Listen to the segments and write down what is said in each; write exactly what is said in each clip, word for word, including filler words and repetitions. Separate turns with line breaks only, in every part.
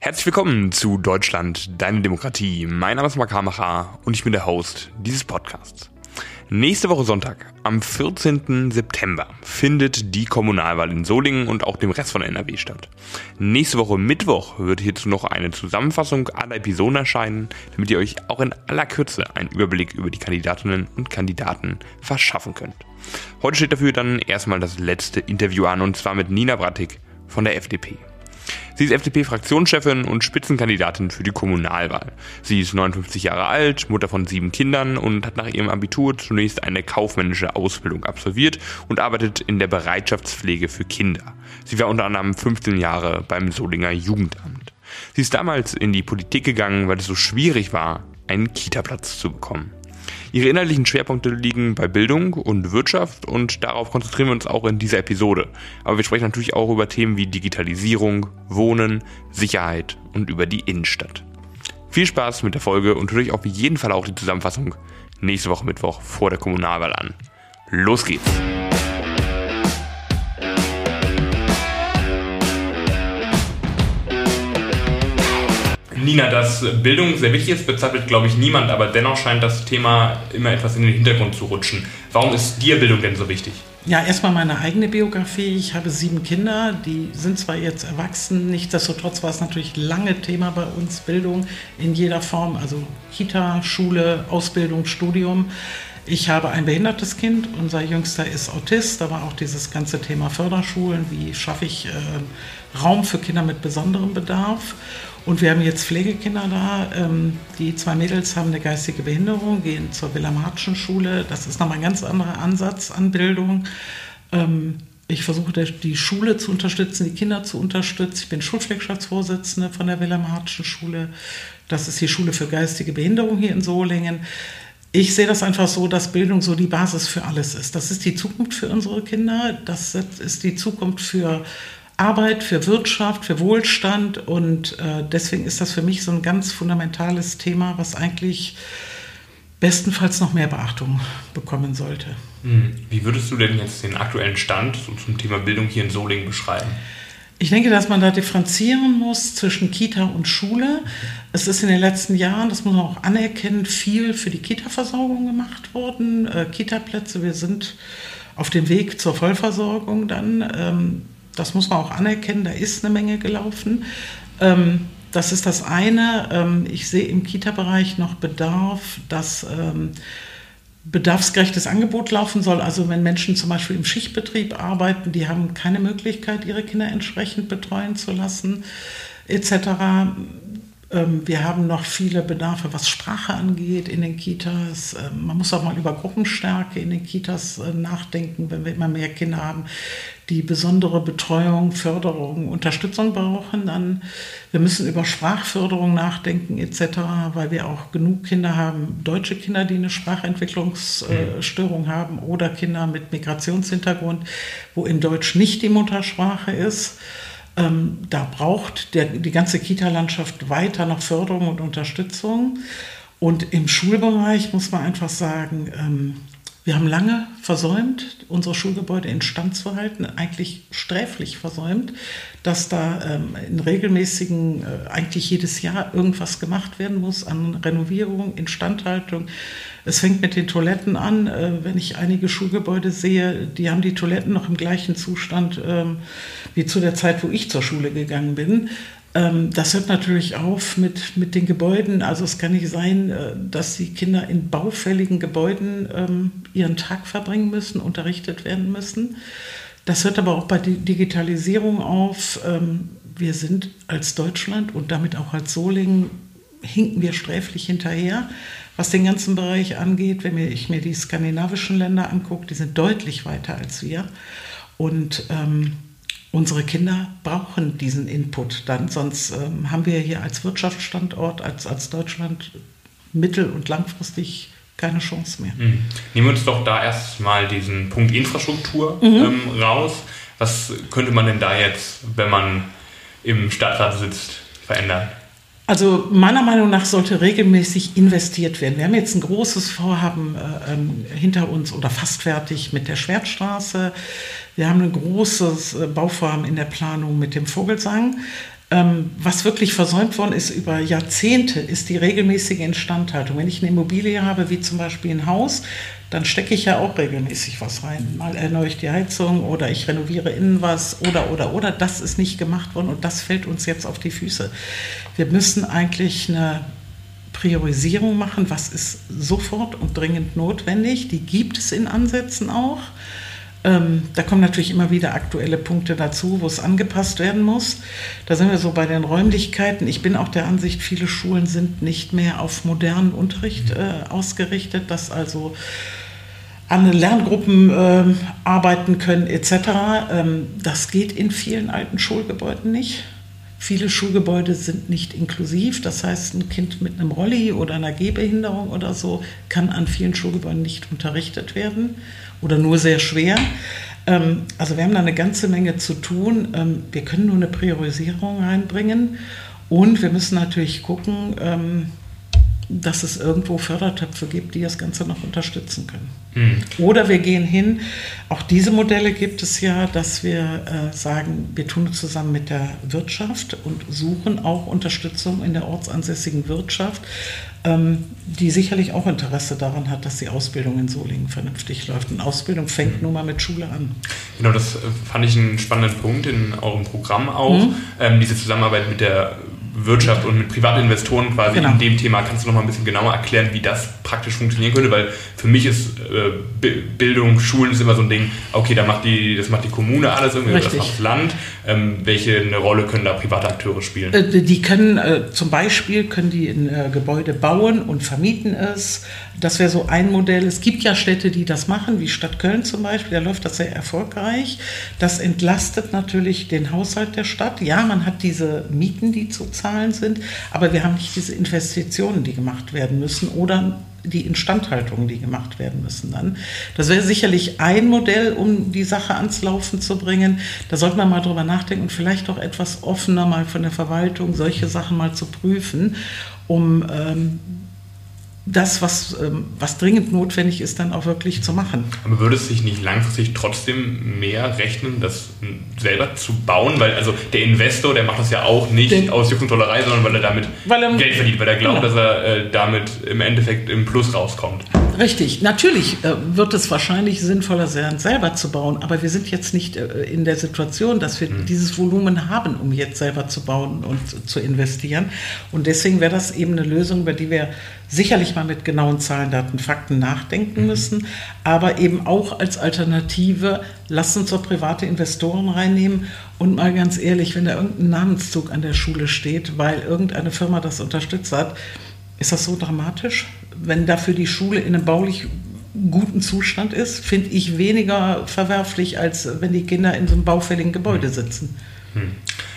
Herzlich willkommen zu Deutschland, deine Demokratie. Mein Name ist Marc Hamacher und ich bin der Host dieses Podcasts. Nächste Woche Sonntag, am vierzehnten September, findet die Kommunalwahl in Solingen und auch dem Rest von N R W statt. Nächste Woche Mittwoch wird hierzu noch eine Zusammenfassung aller Episoden erscheinen, damit ihr euch auch in aller Kürze einen Überblick über die Kandidatinnen und Kandidaten verschaffen könnt. Heute steht dafür dann erstmal das letzte Interview an, und zwar mit Nina Brattig von der F D P. Sie ist F D P-Fraktionschefin und Spitzenkandidatin für die Kommunalwahl. Sie ist neunundfünfzig Jahre alt, Mutter von sieben Kindern und hat nach ihrem Abitur zunächst eine kaufmännische Ausbildung absolviert und arbeitet in der Bereitschaftspflege für Kinder. Sie war unter anderem fünfzehn Jahre beim Solinger Jugendamt. Sie ist damals in die Politik gegangen, weil es so schwierig war, einen Kita-Platz zu bekommen. Ihre inhaltlichen Schwerpunkte liegen bei Bildung und Wirtschaft und darauf konzentrieren wir uns auch in dieser Episode. Aber wir sprechen natürlich auch über Themen wie Digitalisierung, Wohnen, Sicherheit und über die Innenstadt. Viel Spaß mit der Folge und hört euch auf jeden Fall auch die Zusammenfassung nächste Woche Mittwoch vor der Kommunalwahl an. Los geht's! Nina, dass Bildung sehr wichtig ist, bezweifelt, glaube ich, niemand, aber dennoch scheint das Thema immer etwas in den Hintergrund zu rutschen. Warum ist dir Bildung denn so wichtig?
Ja, erstmal meine eigene Biografie. Ich habe sieben Kinder, die sind zwar jetzt erwachsen, nichtsdestotrotz war es natürlich lange Thema bei uns, Bildung in jeder Form, also Kita, Schule, Ausbildung, Studium. Ich habe ein behindertes Kind, unser Jüngster ist Autist, da war auch dieses ganze Thema Förderschulen, wie schaffe ich äh, Raum für Kinder mit besonderem Bedarf. Und wir haben jetzt Pflegekinder da, ähm, die zwei Mädels haben eine geistige Behinderung, gehen zur Wilhelm-Hartschen-Schule, das ist nochmal ein ganz anderer Ansatz an Bildung. Ähm, ich versuche die Schule zu unterstützen, die Kinder zu unterstützen. Ich bin Schulpflegschaftsvorsitzende von der Wilhelm-Hartschen-Schule, das ist die Schule für geistige Behinderung hier in Solingen. Ich sehe das einfach so, dass Bildung so die Basis für alles ist. Das ist die Zukunft für unsere Kinder, das ist die Zukunft für Arbeit, für Wirtschaft, für Wohlstand, und äh, deswegen ist das für mich so ein ganz fundamentales Thema, was eigentlich bestenfalls noch mehr Beachtung bekommen sollte.
Wie würdest du denn jetzt den aktuellen Stand zum Thema Bildung hier in Solingen beschreiben?
Ich denke, dass man da differenzieren muss zwischen Kita und Schule. Es ist in den letzten Jahren, das muss man auch anerkennen, viel für die Kita-Versorgung gemacht worden. Äh, Kita-Plätze, wir sind auf dem Weg zur Vollversorgung dann. Ähm, das muss man auch anerkennen, da ist eine Menge gelaufen. Ähm, das ist das eine. Ähm, ich sehe im Kita-Bereich noch Bedarf, dass ähm, bedarfsgerechtes Angebot laufen soll. Also wenn Menschen zum Beispiel im Schichtbetrieb arbeiten, die haben keine Möglichkeit, ihre Kinder entsprechend betreuen zu lassen, et cetera. Wir haben noch viele Bedarfe, was Sprache angeht in den Kitas. Man muss auch mal über Gruppenstärke in den Kitas nachdenken, wenn wir immer mehr Kinder haben, die besondere Betreuung, Förderung, Unterstützung brauchen. Dann, wir müssen über Sprachförderung nachdenken et cetera, weil wir auch genug Kinder haben, deutsche Kinder, die eine Sprachentwicklungsstörung haben, oder Kinder mit Migrationshintergrund, wo in Deutsch nicht die Muttersprache ist. Ähm, da braucht der, die ganze Kita-Landschaft weiter noch Förderung und Unterstützung. Und im Schulbereich muss man einfach sagen, ähm, wir haben lange versäumt, unsere Schulgebäude instand zu halten, eigentlich sträflich versäumt, dass da ähm, in regelmäßigen, äh, eigentlich jedes Jahr irgendwas gemacht werden muss an Renovierung, Instandhaltung. Es fängt mit den Toiletten an. Äh, wenn ich einige Schulgebäude sehe, die haben die Toiletten noch im gleichen Zustand ähm, wie zu der Zeit, wo ich zur Schule gegangen bin. Ähm, das hört natürlich auf mit, mit den Gebäuden. Also es kann nicht sein, äh, dass die Kinder in baufälligen Gebäuden ähm, ihren Tag verbringen müssen, unterrichtet werden müssen. Das hört aber auch bei der Digitalisierung auf. Ähm, wir sind als Deutschland und damit auch als Solingen, hinken wir sträflich hinterher, was den ganzen Bereich angeht. Wenn ich mir die skandinavischen Länder angucke, die sind deutlich weiter als wir. Und ähm, unsere Kinder brauchen diesen Input dann, sonst ähm, haben wir hier als Wirtschaftsstandort, als, als Deutschland mittel- und langfristig keine Chance mehr.
Mhm. Nehmen wir uns doch da erstmal diesen Punkt Infrastruktur mhm. ähm, raus. Was könnte man denn da jetzt, wenn man im Stadtrat sitzt, verändern?
Also meiner Meinung nach sollte regelmäßig investiert werden. Wir haben jetzt ein großes Vorhaben äh, hinter uns oder fast fertig mit der Schwertstraße. Wir haben ein großes äh, Bauvorhaben in der Planung mit dem Vogelsang. Ähm, was wirklich versäumt worden ist über Jahrzehnte, ist die regelmäßige Instandhaltung. Wenn ich eine Immobilie habe, wie zum Beispiel ein Haus, dann stecke ich ja auch regelmäßig was rein. Mal erneuere ich die Heizung oder ich renoviere innen was oder, oder, oder. Das ist nicht gemacht worden und das fällt uns jetzt auf die Füße. Wir müssen eigentlich eine Priorisierung machen, was ist sofort und dringend notwendig. Die gibt es in Ansätzen auch. Ähm, da kommen natürlich immer wieder aktuelle Punkte dazu, wo es angepasst werden muss. Da sind wir so bei den Räumlichkeiten. Ich bin auch der Ansicht, viele Schulen sind nicht mehr auf modernen Unterricht äh, ausgerichtet, dass also an Lerngruppen äh, arbeiten können et cetera. Ähm, das geht in vielen alten Schulgebäuden nicht. Viele Schulgebäude sind nicht inklusiv. Das heißt, ein Kind mit einem Rolli oder einer Gehbehinderung oder so kann an vielen Schulgebäuden nicht unterrichtet werden oder nur sehr schwer. Ähm, also wir haben da eine ganze Menge zu tun. Ähm, wir können nur eine Priorisierung reinbringen und wir müssen natürlich gucken, ähm, dass es irgendwo Fördertöpfe gibt, die das Ganze noch unterstützen können. Mhm. Oder wir gehen hin, auch diese Modelle gibt es ja, dass wir äh, sagen, wir tun es zusammen mit der Wirtschaft und suchen auch Unterstützung in der ortsansässigen Wirtschaft, ähm, die sicherlich auch Interesse daran hat, dass die Ausbildung in Solingen vernünftig läuft. Und Ausbildung fängt mhm. nun mal mit Schule an.
Genau, das fand ich einen spannenden Punkt in eurem Programm auch, mhm. ähm, diese Zusammenarbeit mit der Wirtschaft und mit privaten Investoren quasi genau. In dem Thema. Kannst du noch mal ein bisschen genauer erklären, wie das praktisch funktionieren könnte? Weil für mich ist äh, Bildung, Schulen ist immer so ein Ding, okay, da macht die, das macht die Kommune alles irgendwie, Richtig. Das macht das Land. Ähm, welche eine Rolle können da private Akteure spielen?
Äh, die können äh, zum Beispiel können die ein äh, Gebäude bauen und vermieten es. Das wäre so ein Modell. Es gibt ja Städte, die das machen, wie Stadt Köln zum Beispiel, da läuft das sehr erfolgreich. Das entlastet natürlich den Haushalt der Stadt. Ja, man hat diese Mieten, die zu zahlen sind, aber wir haben nicht diese Investitionen, die gemacht werden müssen oder die Instandhaltungen, die gemacht werden müssen dann. Das wäre sicherlich ein Modell, um die Sache ans Laufen zu bringen. Da sollte man mal drüber nachdenken und vielleicht auch etwas offener mal von der Verwaltung solche Sachen mal zu prüfen, um ähm, das, was, was dringend notwendig ist, dann auch wirklich zu machen.
Aber würde es sich nicht langfristig trotzdem mehr rechnen, das selber zu bauen? Weil also der Investor, der macht das ja auch nicht Den, aus Jux und Tollerei, sondern weil er damit weil er, Geld verdient, weil er glaubt, genau. dass er äh, damit im Endeffekt im Plus rauskommt.
Richtig, natürlich äh, wird es wahrscheinlich sinnvoller sein, selber zu bauen, aber wir sind jetzt nicht äh, in der Situation, dass wir hm. dieses Volumen haben, um jetzt selber zu bauen und zu investieren. Und deswegen wäre das eben eine Lösung, über die wir sicherlich mal mit genauen Zahlen, Daten, Fakten nachdenken mhm. müssen, aber eben auch als Alternative, lasst uns doch private Investoren reinnehmen und mal ganz ehrlich, wenn da irgendein Namenszug an der Schule steht, weil irgendeine Firma das unterstützt hat, ist das so dramatisch? Wenn dafür die Schule in einem baulich guten Zustand ist, finde ich weniger verwerflich, als wenn die Kinder in so einem baufälligen Gebäude sitzen.
Mhm.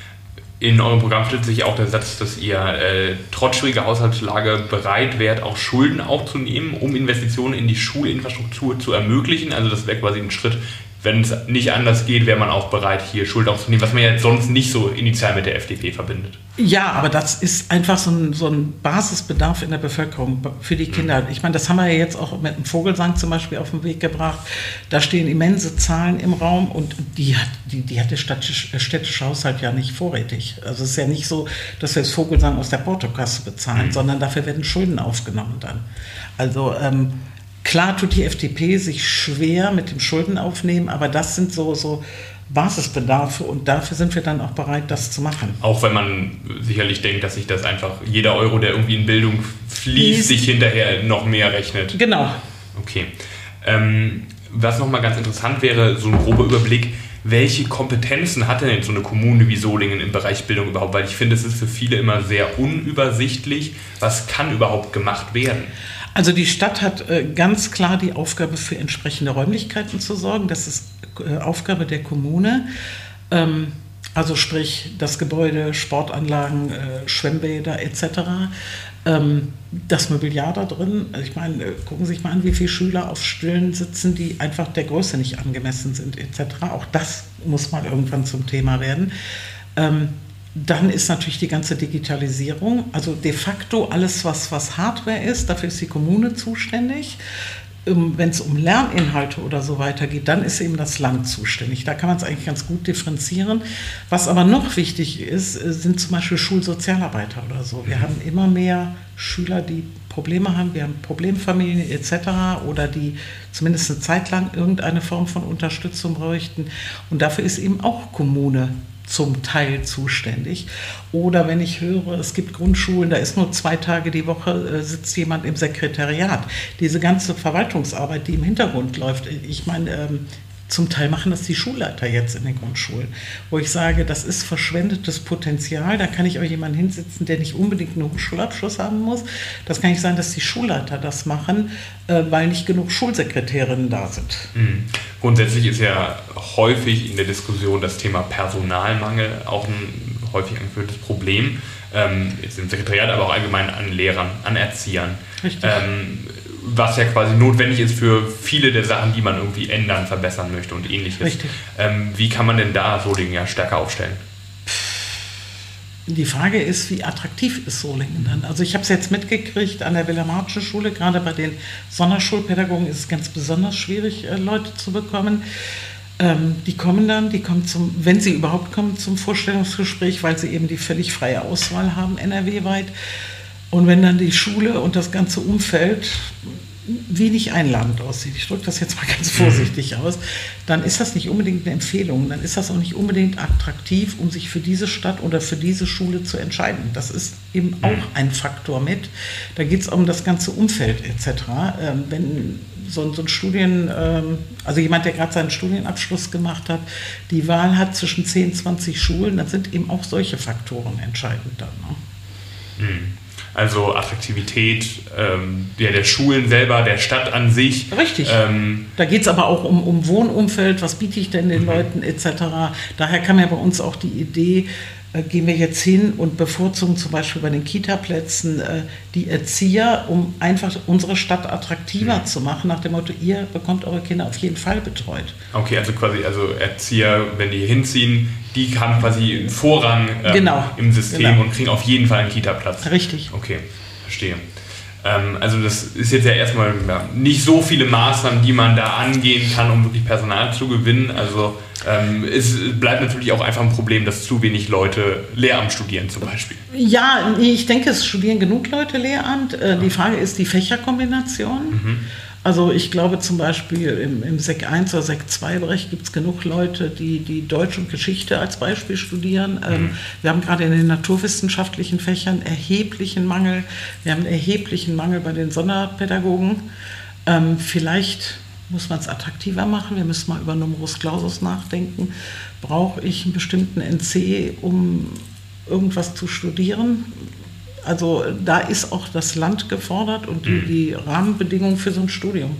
In eurem Programm stellt sich auch der Satz, dass ihr äh, trotz schwieriger Haushaltslage bereit wärt, auch Schulden aufzunehmen, um Investitionen in die Schulinfrastruktur zu ermöglichen. Also das wäre quasi ein Schritt, wenn es nicht anders geht, wäre man auch bereit, hier Schulden aufzunehmen, was man ja sonst nicht so initial mit der F D P verbindet.
Ja, aber das ist einfach so ein, so ein Basisbedarf in der Bevölkerung für die Kinder. Ich meine, das haben wir ja jetzt auch mit dem Vogelsang zum Beispiel auf den Weg gebracht. Da stehen immense Zahlen im Raum und die hat, die, die hat der städtische, städtische Haushalt ja nicht vorrätig. Also es ist ja nicht so, dass wir das Vogelsang aus der Portokasse bezahlen, mhm. sondern dafür werden Schulden aufgenommen dann. Also ähm, klar tut die F D P sich schwer mit dem Schuldenaufnehmen, aber das sind so, so Basisbedarfe und dafür sind wir dann auch bereit, das zu machen.
Auch wenn man sicherlich denkt, dass sich das einfach, jeder Euro, der irgendwie in Bildung fließt, sich hinterher noch mehr rechnet.
Genau.
Okay. Ähm, was nochmal ganz interessant wäre, so ein grober Überblick, welche Kompetenzen hat denn jetzt so eine Kommune wie Solingen im Bereich Bildung überhaupt? Weil ich finde, es ist für viele immer sehr unübersichtlich. Was kann überhaupt gemacht werden?
Also die Stadt hat äh, ganz klar die Aufgabe, für entsprechende Räumlichkeiten zu sorgen. Das ist äh, Aufgabe der Kommune. Ähm, also sprich das Gebäude, Sportanlagen, äh, Schwimmbäder et cetera. Ähm, das Mobiliar da drin, also ich meine, äh, gucken Sie sich mal an, wie viele Schüler auf Stühlen sitzen, die einfach der Größe nicht angemessen sind et cetera. Auch das muss mal irgendwann zum Thema werden. Ähm, Dann ist natürlich die ganze Digitalisierung, also de facto alles, was, was Hardware ist, dafür ist die Kommune zuständig. wenn es um Lerninhalte oder so weiter geht, dann ist eben das Land zuständig. Da kann man es eigentlich ganz gut differenzieren. Was aber noch wichtig ist, sind zum Beispiel Schulsozialarbeiter oder so. Wir haben immer mehr Schüler, die Probleme haben. Wir haben Problemfamilien et cetera oder die zumindest eine Zeit lang irgendeine Form von Unterstützung bräuchten. Und dafür ist eben auch Kommune zum Teil zuständig. Oder wenn ich höre, es gibt Grundschulen, da ist nur zwei Tage die Woche, äh, sitzt jemand im Sekretariat. Diese ganze Verwaltungsarbeit, die im Hintergrund läuft, ich meine, ähm, zum Teil machen das die Schulleiter jetzt in den Grundschulen, wo ich sage, das ist verschwendetes Potenzial, da kann ich auch jemanden hinsetzen, der nicht unbedingt einen Hochschulabschluss haben muss. Das kann nicht sein, dass die Schulleiter das machen, äh, weil nicht genug Schulsekretärinnen da sind.
Mhm. Grundsätzlich ist ja häufig in der Diskussion das Thema Personalmangel auch ein häufig angeführtes Problem, ähm, jetzt im Sekretariat, aber auch allgemein an Lehrern, an Erziehern.
Richtig.
Ähm, was ja quasi notwendig ist für viele der Sachen, die man irgendwie ändern, verbessern möchte und ähnliches.
Richtig.
Ähm, wie kann man denn da Solingen ja stärker aufstellen?
Die Frage ist, wie attraktiv ist Solingen dann? Also ich habe es jetzt mitgekriegt an der Wilhelmartischen Schule, gerade bei den Sonderschulpädagogen ist es ganz besonders schwierig, Leute zu bekommen. Ähm, die kommen dann, die kommen zum, wenn sie überhaupt kommen, zum Vorstellungsgespräch, weil sie eben die völlig freie Auswahl haben, N R W-weit. Und wenn dann die Schule und das ganze Umfeld wenig einladend aussieht, ich drücke das jetzt mal ganz vorsichtig aus, dann ist das nicht unbedingt eine Empfehlung, dann ist das auch nicht unbedingt attraktiv, um sich für diese Stadt oder für diese Schule zu entscheiden. Das ist eben auch ein Faktor mit. Da geht es um das ganze Umfeld et cetera. Ähm, wenn so, so ein Studien, ähm, also jemand, der gerade seinen Studienabschluss gemacht hat, die Wahl hat zwischen zehn, zwanzig Schulen, dann sind eben auch solche Faktoren entscheidend dann. Ne?
Mhm. Also Attraktivität ähm, der, der Schulen selber, der Stadt an sich.
Richtig.
Ähm,
da geht es aber auch um, um Wohnumfeld, was biete ich denn den mhm. Leuten et cetera. Daher kam ja bei uns auch die Idee, äh, gehen wir jetzt hin und bevorzugen zum Beispiel bei den Kita-Plätzen äh, die Erzieher, um einfach unsere Stadt attraktiver mhm. zu machen, nach dem Motto, ihr bekommt eure Kinder auf jeden Fall betreut.
Okay, also quasi also Erzieher, wenn die hier hinziehen, die haben quasi einen Vorrang ähm,
genau.
im System genau. und kriegen auf jeden Fall einen Kita-Platz.
Richtig.
Okay, verstehe. Ähm, also das ist jetzt ja erstmal ja, nicht so viele Maßnahmen, die man da angehen kann, um wirklich Personal zu gewinnen. Also ähm, es bleibt natürlich auch einfach ein Problem, dass zu wenig Leute Lehramt studieren zum Beispiel.
Ja, ich denke, es studieren genug Leute Lehramt. Äh, die Frage ist die Fächerkombination. Mhm. Also ich glaube zum Beispiel im, im Sek eins oder Sek zwei Bereich gibt es genug Leute, die, die Deutsch und Geschichte als Beispiel studieren. Mhm. Ähm, wir haben gerade in den naturwissenschaftlichen Fächern erheblichen Mangel. Wir haben einen erheblichen Mangel bei den Sonderpädagogen. Ähm, vielleicht muss man es attraktiver machen. Wir müssen mal über Numerus Clausus nachdenken. Brauche ich einen bestimmten N C, um irgendwas zu studieren? Also da ist auch das Land gefordert und die, die Rahmenbedingungen für so ein Studium.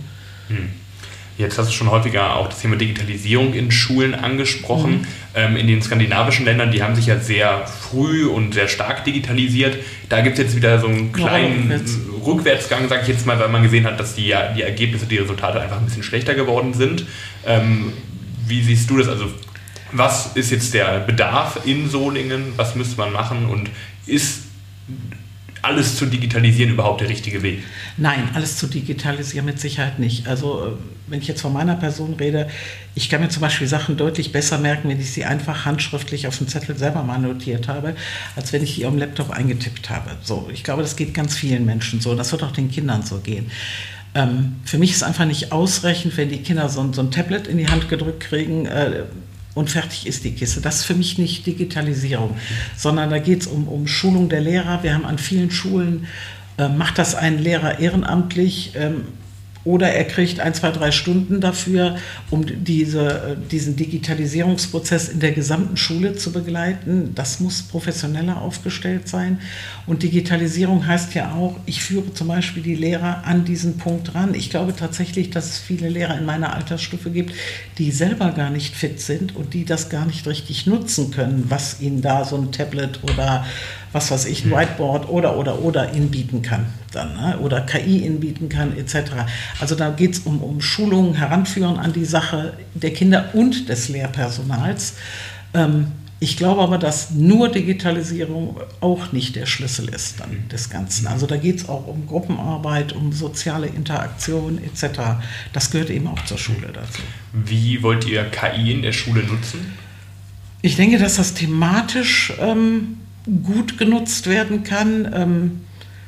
Jetzt hast du schon häufiger auch das Thema Digitalisierung in Schulen angesprochen. Mhm. Ähm, in den skandinavischen Ländern, die haben sich ja sehr früh und sehr stark digitalisiert. Da gibt es jetzt wieder so einen kleinen ja, Rückwärtsgang, sage ich jetzt mal, weil man gesehen hat, dass die, die Ergebnisse, die Resultate einfach ein bisschen schlechter geworden sind. Ähm, wie siehst du das? Also was ist jetzt der Bedarf in Solingen? Was müsste man machen? Und ist alles zu digitalisieren überhaupt der richtige Weg?
Nein, alles zu digitalisieren mit Sicherheit nicht. Also wenn ich jetzt von meiner Person rede, ich kann mir zum Beispiel Sachen deutlich besser merken, wenn ich sie einfach handschriftlich auf dem Zettel selber mal notiert habe, als wenn ich die auf dem Laptop eingetippt habe. So, ich glaube, das geht ganz vielen Menschen so. Das wird auch den Kindern so gehen. Ähm, für mich ist einfach nicht ausreichend, wenn die Kinder so, so ein Tablet in die Hand gedrückt kriegen, äh, und fertig ist die Kiste. Das ist für mich nicht Digitalisierung, sondern da geht es um, um Schulung der Lehrer. Wir haben an vielen Schulen, äh, macht das ein Lehrer ehrenamtlich ähm, oder er kriegt ein, zwei, drei Stunden dafür, um diese, diesen Digitalisierungsprozess in der gesamten Schule zu begleiten. Das muss professioneller aufgestellt sein. Und Digitalisierung heißt ja auch, ich führe zum Beispiel die Lehrer an diesen Punkt ran. Ich glaube tatsächlich, dass es viele Lehrer in meiner Altersstufe gibt, die selber gar nicht fit sind und die das gar nicht richtig nutzen können, was ihnen da so ein Tablet oder was weiß ich, ein Whiteboard oder, oder, oder ihnen bieten kann. Dann, ne? Oder K I ihnen bieten kann, et cetera. Also da geht es um, um Schulungen, Heranführen an die Sache der Kinder und des Lehrpersonals. Ähm, Ich glaube aber, dass nur Digitalisierung auch nicht der Schlüssel ist dann des Ganzen. Also da geht es auch um Gruppenarbeit, um soziale Interaktion et cetera. Das gehört eben auch zur Schule dazu.
Wie wollt ihr K I in der Schule nutzen?
Ich denke, dass das thematisch ähm, gut genutzt werden kann. Ähm,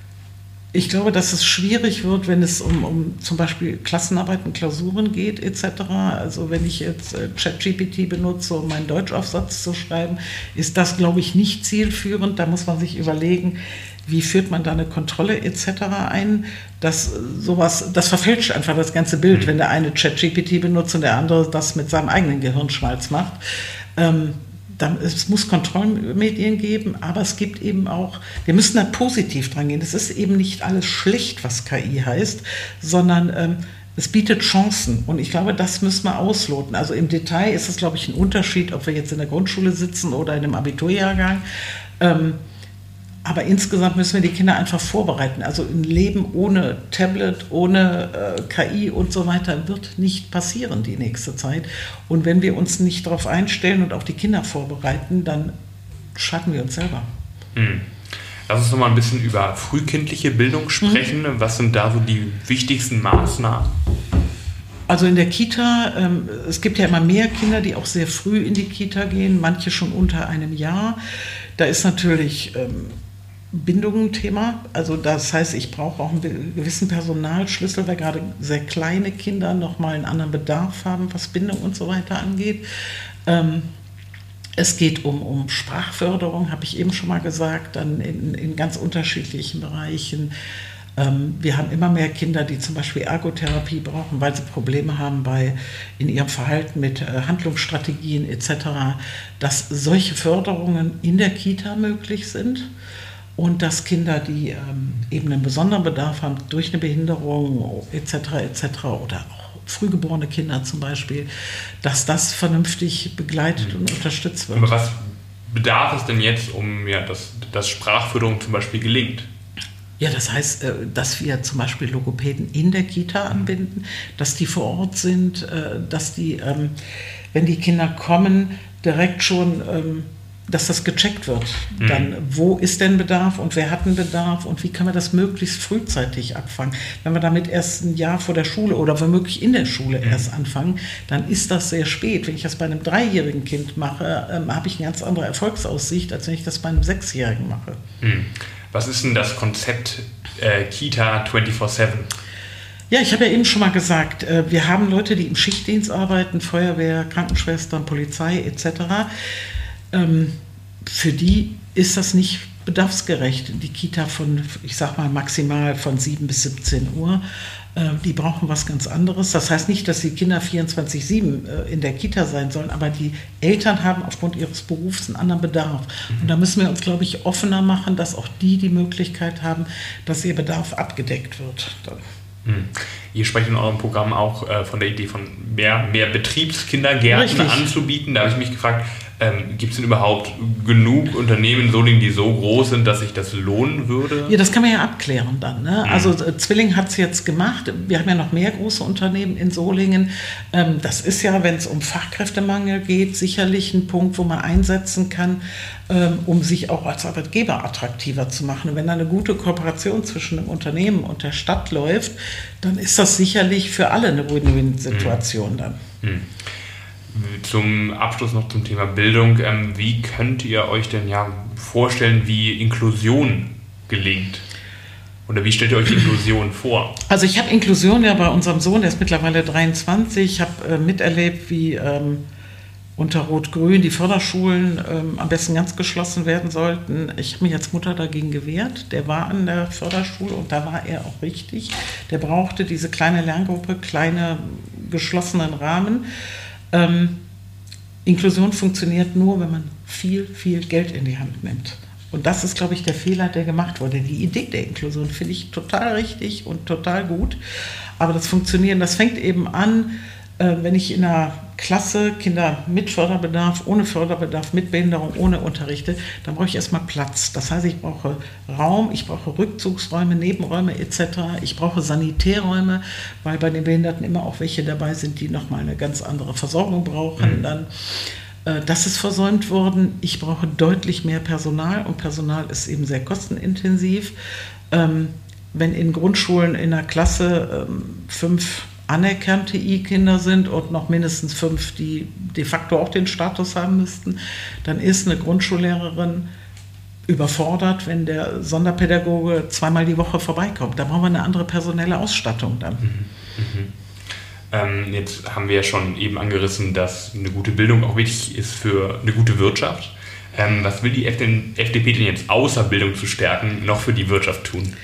Ich glaube, dass es schwierig wird, wenn es um, um zum Beispiel Klassenarbeiten, Klausuren geht et cetera. Also wenn ich jetzt äh, ChatGPT benutze, um meinen Deutschaufsatz zu schreiben, ist das, glaube ich, nicht zielführend. Da muss man sich überlegen, wie führt man da eine Kontrolle et cetera ein. Das, sowas, das verfälscht einfach das ganze Bild, wenn der eine ChatGPT benutzt und der andere das mit seinem eigenen Gehirnschmalz macht. Ähm, Es muss Kontrollmedien geben, aber es gibt eben auch, wir müssen da positiv dran gehen. Es ist eben nicht alles schlecht, was K I heißt, sondern ähm, es bietet Chancen. Und ich glaube, das müssen wir ausloten. Also im Detail ist es, glaube ich, ein Unterschied, ob wir jetzt in der Grundschule sitzen oder in einem Abiturjahrgang. Ähm, Aber insgesamt müssen wir die Kinder einfach vorbereiten. Also ein Leben ohne Tablet, ohne äh, K I und so weiter wird nicht passieren die nächste Zeit. Und wenn wir uns nicht darauf einstellen und auch die Kinder vorbereiten, dann schaden wir uns selber.
Hm. Lass uns noch mal ein bisschen über frühkindliche Bildung sprechen. Mhm. Was sind da so die wichtigsten Maßnahmen?
Also in der Kita, ähm, es gibt ja immer mehr Kinder, die auch sehr früh in die Kita gehen, manche schon unter einem Jahr. Da ist natürlich ähm, Bindung ein Thema. Also das heißt, ich brauche auch einen gewissen Personalschlüssel, weil gerade sehr kleine Kinder nochmal einen anderen Bedarf haben, was Bindung und so weiter angeht. Ähm, es geht um, um Sprachförderung, habe ich eben schon mal gesagt, dann in, in ganz unterschiedlichen Bereichen. Ähm, wir haben immer mehr Kinder, die zum Beispiel Ergotherapie brauchen, weil sie Probleme haben bei, in ihrem Verhalten mit äh, Handlungsstrategien et cetera, dass solche Förderungen in der Kita möglich sind. Und dass Kinder, die ähm, eben einen besonderen Bedarf haben, durch eine Behinderung et cetera et cetera oder auch frühgeborene Kinder zum Beispiel, dass das vernünftig begleitet mhm. und unterstützt wird.
Aber was bedarf es denn jetzt, um ja, dass, dass Sprachförderung zum Beispiel gelingt?
Ja, das heißt, dass wir zum Beispiel Logopäden in der Kita anbinden, dass die vor Ort sind, dass die, wenn die Kinder kommen, direkt schon, dass das gecheckt wird. Mhm. Dann, wo ist denn Bedarf und wer hat einen Bedarf und wie können wir das möglichst frühzeitig abfangen? Wenn wir damit erst ein Jahr vor der Schule oder womöglich in der Schule mhm. erst anfangen, dann ist das sehr spät. Wenn ich das bei einem dreijährigen Kind mache, ähm, habe ich eine ganz andere Erfolgsaussicht, als wenn ich das bei einem sechsjährigen mache.
Mhm. Was ist denn das Konzept äh, Kita vierundzwanzig sieben?
Ja, ich habe ja eben schon mal gesagt, äh, wir haben Leute, die im Schichtdienst arbeiten, Feuerwehr, Krankenschwestern, Polizei et cetera. Ähm, für die ist das nicht bedarfsgerecht. Die Kita von, ich sag mal, maximal von sieben bis siebzehn Uhr, äh, die brauchen was ganz anderes. Das heißt nicht, dass die Kinder vierundzwanzig sieben äh, in der Kita sein sollen, aber die Eltern haben aufgrund ihres Berufs einen anderen Bedarf. Und da müssen wir uns, glaube ich, offener machen, dass auch die die Möglichkeit haben, dass ihr Bedarf abgedeckt wird.
Hm. Ihr sprecht in eurem Programm auch äh, von der Idee von mehr, mehr Betriebskindergärten Richtig. anzubieten. Da habe ich mich gefragt, ähm, gibt es denn überhaupt genug Unternehmen in Solingen, die so groß sind, dass sich das lohnen würde?
Ja, das kann man ja abklären dann. Ne? Hm. Also äh, Zwilling hat es jetzt gemacht. Wir haben ja noch mehr große Unternehmen in Solingen. Ähm, das ist ja, wenn es um Fachkräftemangel geht, sicherlich ein Punkt, wo man einsetzen kann, ähm, um sich auch als Arbeitgeber attraktiver zu machen. Und wenn da eine gute Kooperation zwischen dem Unternehmen und der Stadt läuft, dann ist das sicherlich für alle eine Win-Win-Situation hm. dann.
Hm. Zum Abschluss noch zum Thema Bildung. Ähm, wie könnt ihr euch denn ja vorstellen, wie Inklusion gelingt? Oder wie stellt ihr euch Inklusion vor?
Also ich habe Inklusion ja bei unserem Sohn, der ist mittlerweile dreiundzwanzig. Ich habe äh, miterlebt, wie ähm, unter Rot-Grün die Förderschulen ähm, am besten ganz geschlossen werden sollten. Ich habe mich als Mutter dagegen gewehrt. Der war an der Förderschule und da war er auch richtig. Der brauchte diese kleine Lerngruppe, kleine geschlossenen Rahmen. Ähm, Inklusion funktioniert nur, wenn man viel, viel Geld in die Hand nimmt. Und das ist, glaube ich, der Fehler, der gemacht wurde. Die Idee der Inklusion finde ich total richtig und total gut. Aber das Funktionieren, das fängt eben an, äh, wenn ich in einer Klasse Kinder mit Förderbedarf, ohne Förderbedarf, mit Behinderung, ohne unterrichte, dann brauche ich erstmal Platz. Das heißt, ich brauche Raum, ich brauche Rückzugsräume, Nebenräume et cetera. Ich brauche Sanitärräume, weil bei den Behinderten immer auch welche dabei sind, die nochmal eine ganz andere Versorgung brauchen. Mhm. Dann Das ist versäumt worden. Ich brauche deutlich mehr Personal und Personal ist eben sehr kostenintensiv. Wenn in Grundschulen in der Klasse fünf anerkannte I-Kinder sind und noch mindestens fünf, die de facto auch den Status haben müssten, dann ist eine Grundschullehrerin überfordert, wenn der Sonderpädagoge zweimal die Woche vorbeikommt. Da brauchen wir eine andere personelle Ausstattung dann.
Mhm. Mhm. Ähm, jetzt haben wir ja schon eben angerissen, dass eine gute Bildung auch wichtig ist für eine gute Wirtschaft. Ähm, was will die F D P denn jetzt außer Bildung zu stärken noch für die Wirtschaft tun?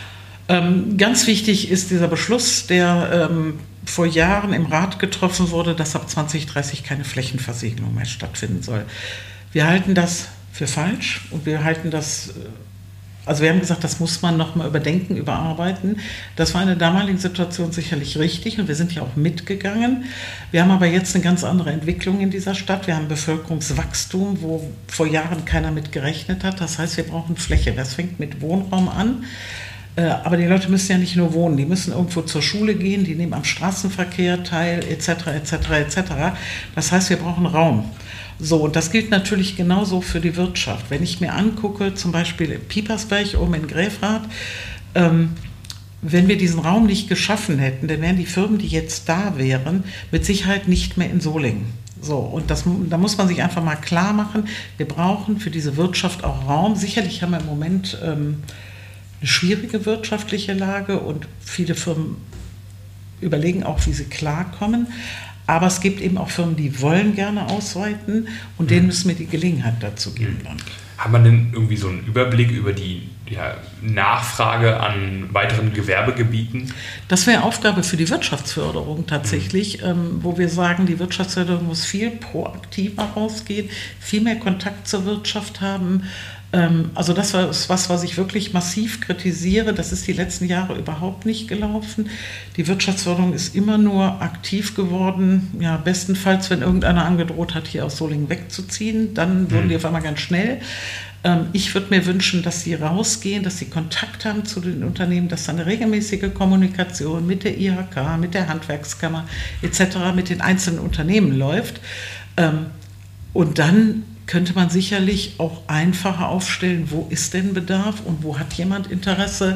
Ähm, ganz wichtig ist dieser Beschluss, der ähm, vor Jahren im Rat getroffen wurde, dass ab zwanzig dreißig keine Flächenversiegelung mehr stattfinden soll. Wir halten das für falsch und wir halten das, also wir haben gesagt, das muss man nochmal überdenken, überarbeiten. Das war in der damaligen Situation sicherlich richtig und wir sind ja auch mitgegangen. Wir haben aber jetzt eine ganz andere Entwicklung in dieser Stadt. Wir haben Bevölkerungswachstum, wo vor Jahren keiner mit gerechnet hat. Das heißt, wir brauchen Fläche. Das fängt mit Wohnraum an. Aber die Leute müssen ja nicht nur wohnen, die müssen irgendwo zur Schule gehen, die nehmen am Straßenverkehr teil, et cetera, et cetera, et cetera. Das heißt, wir brauchen Raum. So, und das gilt natürlich genauso für die Wirtschaft. Wenn ich mir angucke, zum Beispiel Piepersberg oben in Gräfrath, ähm, wenn wir diesen Raum nicht geschaffen hätten, dann wären die Firmen, die jetzt da wären, mit Sicherheit nicht mehr in Solingen. So, und das, da muss man sich einfach mal klar machen, wir brauchen für diese Wirtschaft auch Raum. Sicherlich haben wir im Moment ähm, eine schwierige wirtschaftliche Lage und viele Firmen überlegen auch, wie sie klarkommen. Aber es gibt eben auch Firmen, die wollen gerne ausweiten und denen müssen wir die Gelegenheit dazu geben. Dann.
Hat man denn irgendwie so einen Überblick über die ja, Nachfrage an weiteren Gewerbegebieten?
Das wäre Aufgabe für die Wirtschaftsförderung tatsächlich, mhm. ähm, wo wir sagen, die Wirtschaftsförderung muss viel proaktiver rausgehen, viel mehr Kontakt zur Wirtschaft haben. Ähm, also das ist was, was ich wirklich massiv kritisiere. Das ist die letzten Jahre überhaupt nicht gelaufen. Die Wirtschaftsförderung ist immer nur aktiv geworden. Ja, bestenfalls, wenn irgendeiner angedroht hat, hier aus Solingen wegzuziehen, dann wurden mhm. die auf einmal ganz schnell. Ich würde mir wünschen, dass sie rausgehen, dass sie Kontakt haben zu den Unternehmen, dass da eine regelmäßige Kommunikation mit der I H K, mit der Handwerkskammer et cetera, mit den einzelnen Unternehmen läuft. Und dann könnte man sicherlich auch einfacher aufstellen, wo ist denn Bedarf und wo hat jemand Interesse.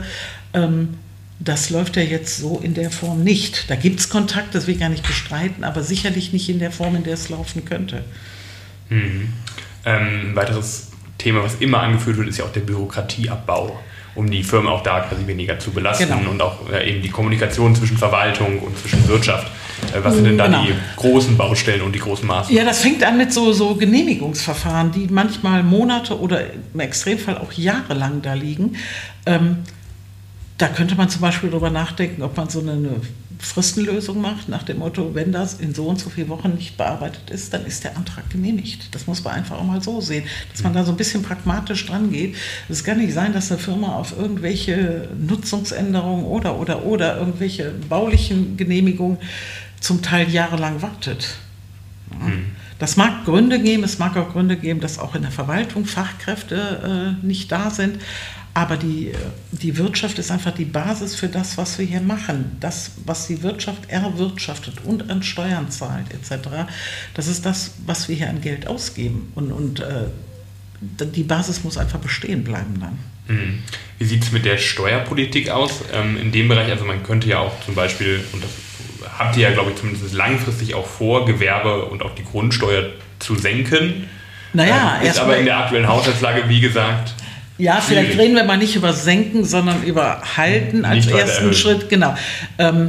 Das läuft ja jetzt so in der Form nicht. Da gibt es Kontakt, das will ich gar nicht bestreiten, aber sicherlich nicht in der Form, in der es laufen könnte.
Mhm. Ähm, ein weiteres Thema, was immer angeführt wird, ist ja auch der Bürokratieabbau, um die Firmen auch da quasi weniger zu belasten genau. und auch äh, eben die Kommunikation zwischen Verwaltung und zwischen Wirtschaft. Äh, was sind denn da genau. die großen Baustellen und die großen Maßnahmen?
Ja, das fängt an mit so, so Genehmigungsverfahren, die manchmal Monate oder im Extremfall auch jahrelang da liegen. Ähm, da könnte man zum Beispiel darüber nachdenken, ob man so eine Fristenlösung macht, nach dem Motto, wenn das in so und so vielen Wochen nicht bearbeitet ist, dann ist der Antrag genehmigt. Das muss man einfach auch mal so sehen, dass man da so ein bisschen pragmatisch dran geht. Es kann nicht sein, dass eine Firma auf irgendwelche Nutzungsänderungen oder, oder, oder irgendwelche baulichen Genehmigungen zum Teil jahrelang wartet. Ja. Mhm. Das mag Gründe geben, es mag auch Gründe geben, dass auch in der Verwaltung Fachkräfte äh, nicht da sind. Aber die, die Wirtschaft ist einfach die Basis für das, was wir hier machen. Das, was die Wirtschaft erwirtschaftet und an Steuern zahlt et cetera, das ist das, was wir hier an Geld ausgeben. Und, und äh, die Basis muss einfach bestehen bleiben dann.
Mhm. Wie sieht es mit der Steuerpolitik aus ähm, in dem Bereich? Also man könnte ja auch zum Beispiel, und das habt ihr ja, glaube ich, zumindest langfristig auch vor, Gewerbe und auch die Grundsteuer zu senken.
Naja,
ähm, ist aber in der aktuellen Haushaltslage, wie gesagt,
ja, vielleicht schwierig. Reden wir mal nicht über Senken, sondern über Halten als ersten Schritt. Genau. Ähm,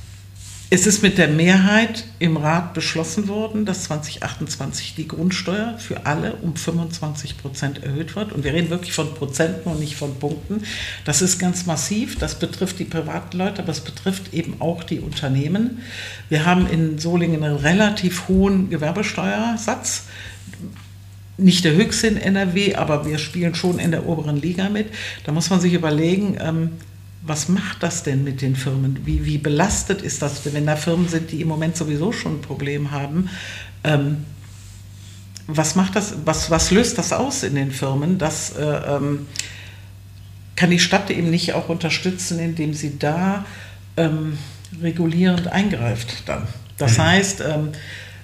es ist mit der Mehrheit im Rat beschlossen worden, dass zwanzig achtundzwanzig die Grundsteuer für alle um fünfundzwanzig Prozent erhöht wird. Und wir reden wirklich von Prozenten und nicht von Punkten. Das ist ganz massiv. Das betrifft die privaten Leute, aber es betrifft eben auch die Unternehmen. Wir haben in Solingen einen relativ hohen Gewerbesteuersatz. Nicht der höchste in N R W, aber wir spielen schon in der oberen Liga mit. Da muss man sich überlegen, ähm, was macht das denn mit den Firmen? Wie, wie belastet ist das, wenn da Firmen sind, die im Moment sowieso schon ein Problem haben? Ähm, was macht das, was, was löst das aus in den Firmen? Das äh, ähm, kann die Stadt eben nicht auch unterstützen, indem sie da ähm, regulierend eingreift dann. Das mhm. heißt, ähm,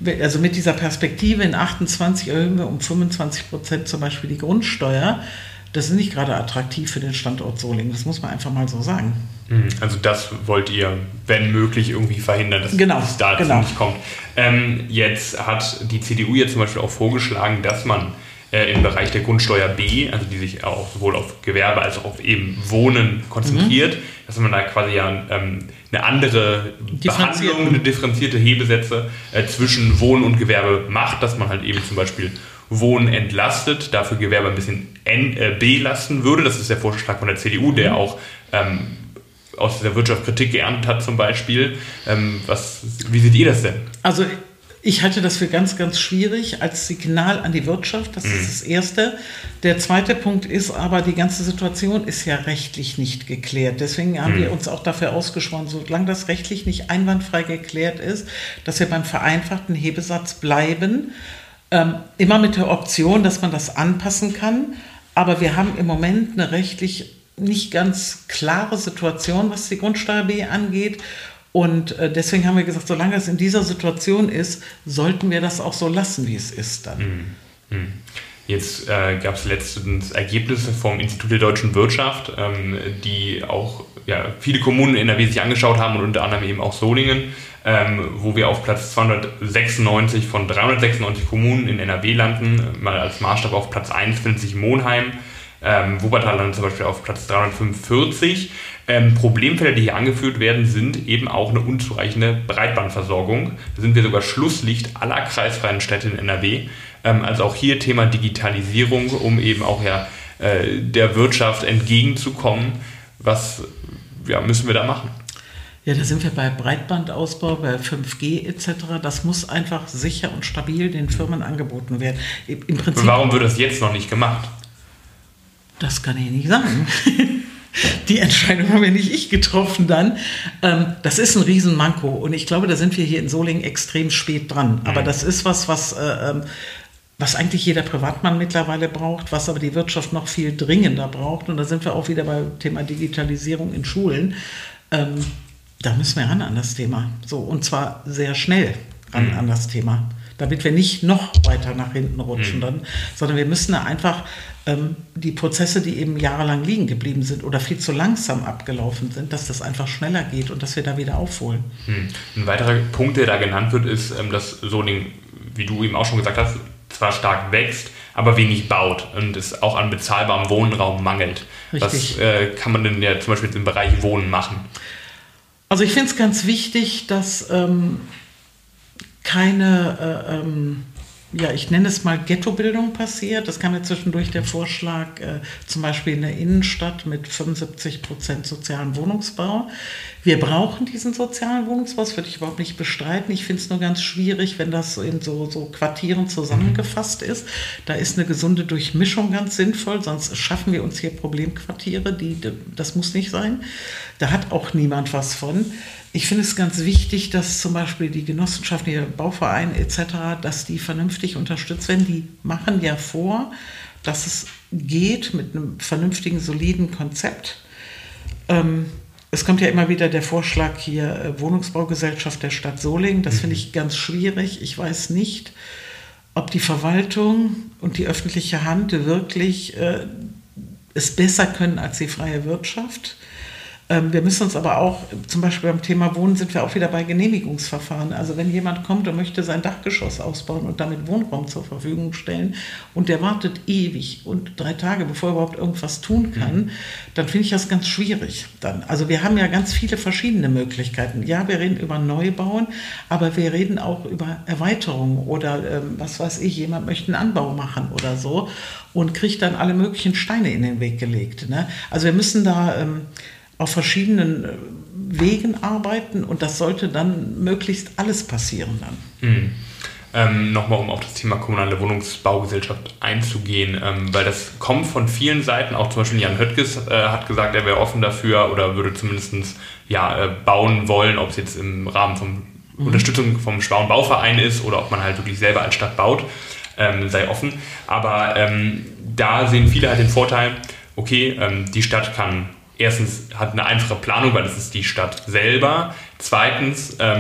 also mit dieser Perspektive in achtundzwanzig erhöhen wir um fünfundzwanzig Prozent zum Beispiel die Grundsteuer. Das ist nicht gerade attraktiv für den Standort Solingen, das muss man einfach mal so sagen.
Also das wollt ihr, wenn möglich, irgendwie verhindern, dass
genau,
es dazu
genau.
nicht kommt. Ähm, jetzt hat die C D U jetzt zum Beispiel auch vorgeschlagen, dass man äh, im Bereich der Grundsteuer B, also die sich auch sowohl auf Gewerbe als auch auf eben Wohnen konzentriert, mhm. dass man da quasi ja ähm, eine andere Behandlung, eine differenzierte Hebesätze äh, zwischen Wohnen und Gewerbe macht, dass man halt eben zum Beispiel Wohnen entlastet, dafür Gewerbe ein bisschen N, äh, belasten würde. Das ist der Vorschlag von der C D U, der auch ähm, aus der Wirtschaft Kritik geerntet hat zum Beispiel. Ähm, was, wie seht ihr das denn?
Also ich halte das für ganz, ganz schwierig als Signal an die Wirtschaft. Das mhm. ist das Erste. Der zweite Punkt ist aber, die ganze Situation ist ja rechtlich nicht geklärt. Deswegen haben mhm. wir uns auch dafür ausgesprochen, solange das rechtlich nicht einwandfrei geklärt ist, dass wir beim vereinfachten Hebesatz bleiben. Ähm, immer mit der Option, dass man das anpassen kann. Aber wir haben im Moment eine rechtlich nicht ganz klare Situation, was die Grundsteuer B angeht. Und äh, deswegen haben wir gesagt, solange es in dieser Situation ist, sollten wir das auch so lassen, wie es ist dann.
Mhm. Jetzt äh, gab es letztens Ergebnisse vom Institut der deutschen Wirtschaft, ähm, die auch ja, viele Kommunen in N R W sich angeschaut haben und unter anderem eben auch Solingen, ähm, wo wir auf Platz zweihundertsechsundneunzig von dreihundertsechsundneunzig Kommunen in N R W landen. Mal als Maßstab auf Platz eins findet sich Monheim. Ähm, Wuppertal landet zum Beispiel auf Platz dreihundertfünfundvierzig. Ähm, Problemfälle, die hier angeführt werden, sind eben auch eine unzureichende Breitbandversorgung. Da sind wir sogar Schlusslicht aller kreisfreien Städte in N R W. Ähm, also auch hier Thema Digitalisierung, um eben auch ja, äh, der Wirtschaft entgegenzukommen. Was ja, müssen wir da machen?
Ja, da sind wir bei Breitbandausbau, bei fünf G et cetera. Das muss einfach sicher und stabil den Firmen angeboten werden. Im Prinzip,
warum wird das jetzt noch nicht gemacht?
Das kann ich nicht sagen. Die Entscheidung habe ja nicht ich getroffen dann. Ähm, das ist ein Riesenmanko und ich glaube, da sind wir hier in Solingen extrem spät dran. Aber das ist was, was, äh, was eigentlich jeder Privatmann mittlerweile braucht, was aber die Wirtschaft noch viel dringender braucht. Und da sind wir auch wieder beim Thema Digitalisierung in Schulen. Ähm, da müssen wir ran an das Thema. So, und zwar sehr schnell ran mhm. an das Thema. Damit wir nicht noch weiter nach hinten rutschen, mhm. dann, sondern wir müssen da einfach ähm, die Prozesse, die eben jahrelang liegen geblieben sind oder viel zu langsam abgelaufen sind, dass das einfach schneller geht und dass wir da wieder aufholen.
Mhm. Ein weiterer Punkt, der da genannt wird, ist, ähm, dass Solingen, wie du eben auch schon gesagt hast, zwar stark wächst, aber wenig baut und es auch an bezahlbarem Wohnraum mangelt. Richtig. Was äh, kann man denn ja zum Beispiel im Bereich Wohnen machen?
Also ich finde es ganz wichtig, dass ähm, keine, äh, ähm, ja, ich nenne es mal Ghettobildung passiert. Das kam ja zwischendurch der Vorschlag, äh, zum Beispiel in der Innenstadt mit fünfundsiebzig Prozent sozialen Wohnungsbau. Wir brauchen diesen sozialen Wohnungsbau, das würde ich überhaupt nicht bestreiten. Ich finde es nur ganz schwierig, wenn das in so, so Quartieren zusammengefasst ist. Da ist eine gesunde Durchmischung ganz sinnvoll, sonst schaffen wir uns hier Problemquartiere. Die, das muss nicht sein. Da hat auch niemand was von. Ich finde es ganz wichtig, dass zum Beispiel die Genossenschaften, die Bauvereine et cetera, dass die vernünftig unterstützt werden. Die machen ja vor, dass es geht mit einem vernünftigen, soliden Konzept. Ähm, es kommt ja immer wieder der Vorschlag hier äh, Wohnungsbaugesellschaft der Stadt Solingen. Das finde ich ganz schwierig. Ich weiß nicht, ob die Verwaltung und die öffentliche Hand wirklich äh, es besser können als die freie Wirtschaft. Wir müssen uns aber auch, zum Beispiel beim Thema Wohnen sind wir auch wieder bei Genehmigungsverfahren. Also wenn jemand kommt und möchte sein Dachgeschoss ausbauen und damit Wohnraum zur Verfügung stellen und der wartet ewig und drei Tage, bevor er überhaupt irgendwas tun kann, mhm. dann finde ich das ganz schwierig. Dann. Also wir haben ja ganz viele verschiedene Möglichkeiten. Ja, wir reden über Neubauen, aber wir reden auch über Erweiterungen oder ähm, was weiß ich, jemand möchte einen Anbau machen oder so und kriegt dann alle möglichen Steine in den Weg gelegt. Ne? Also wir müssen da Ähm, auf verschiedenen Wegen arbeiten und das sollte dann möglichst alles passieren dann.
Mhm. Ähm, Nochmal, um auf das Thema kommunale Wohnungsbaugesellschaft einzugehen, ähm, weil das kommt von vielen Seiten, auch zum Beispiel Jan Höttges äh, hat gesagt, er wäre offen dafür oder würde zumindest ja, äh, bauen wollen, ob es jetzt im Rahmen von mhm. Unterstützung vom Schwauen-Bauverein ist oder ob man halt wirklich selber als Stadt baut, ähm, sei offen. Aber ähm, da sehen viele halt den Vorteil, okay, ähm, die Stadt kann erstens hat eine einfache Planung, weil das ist die Stadt selber. Zweitens ähm,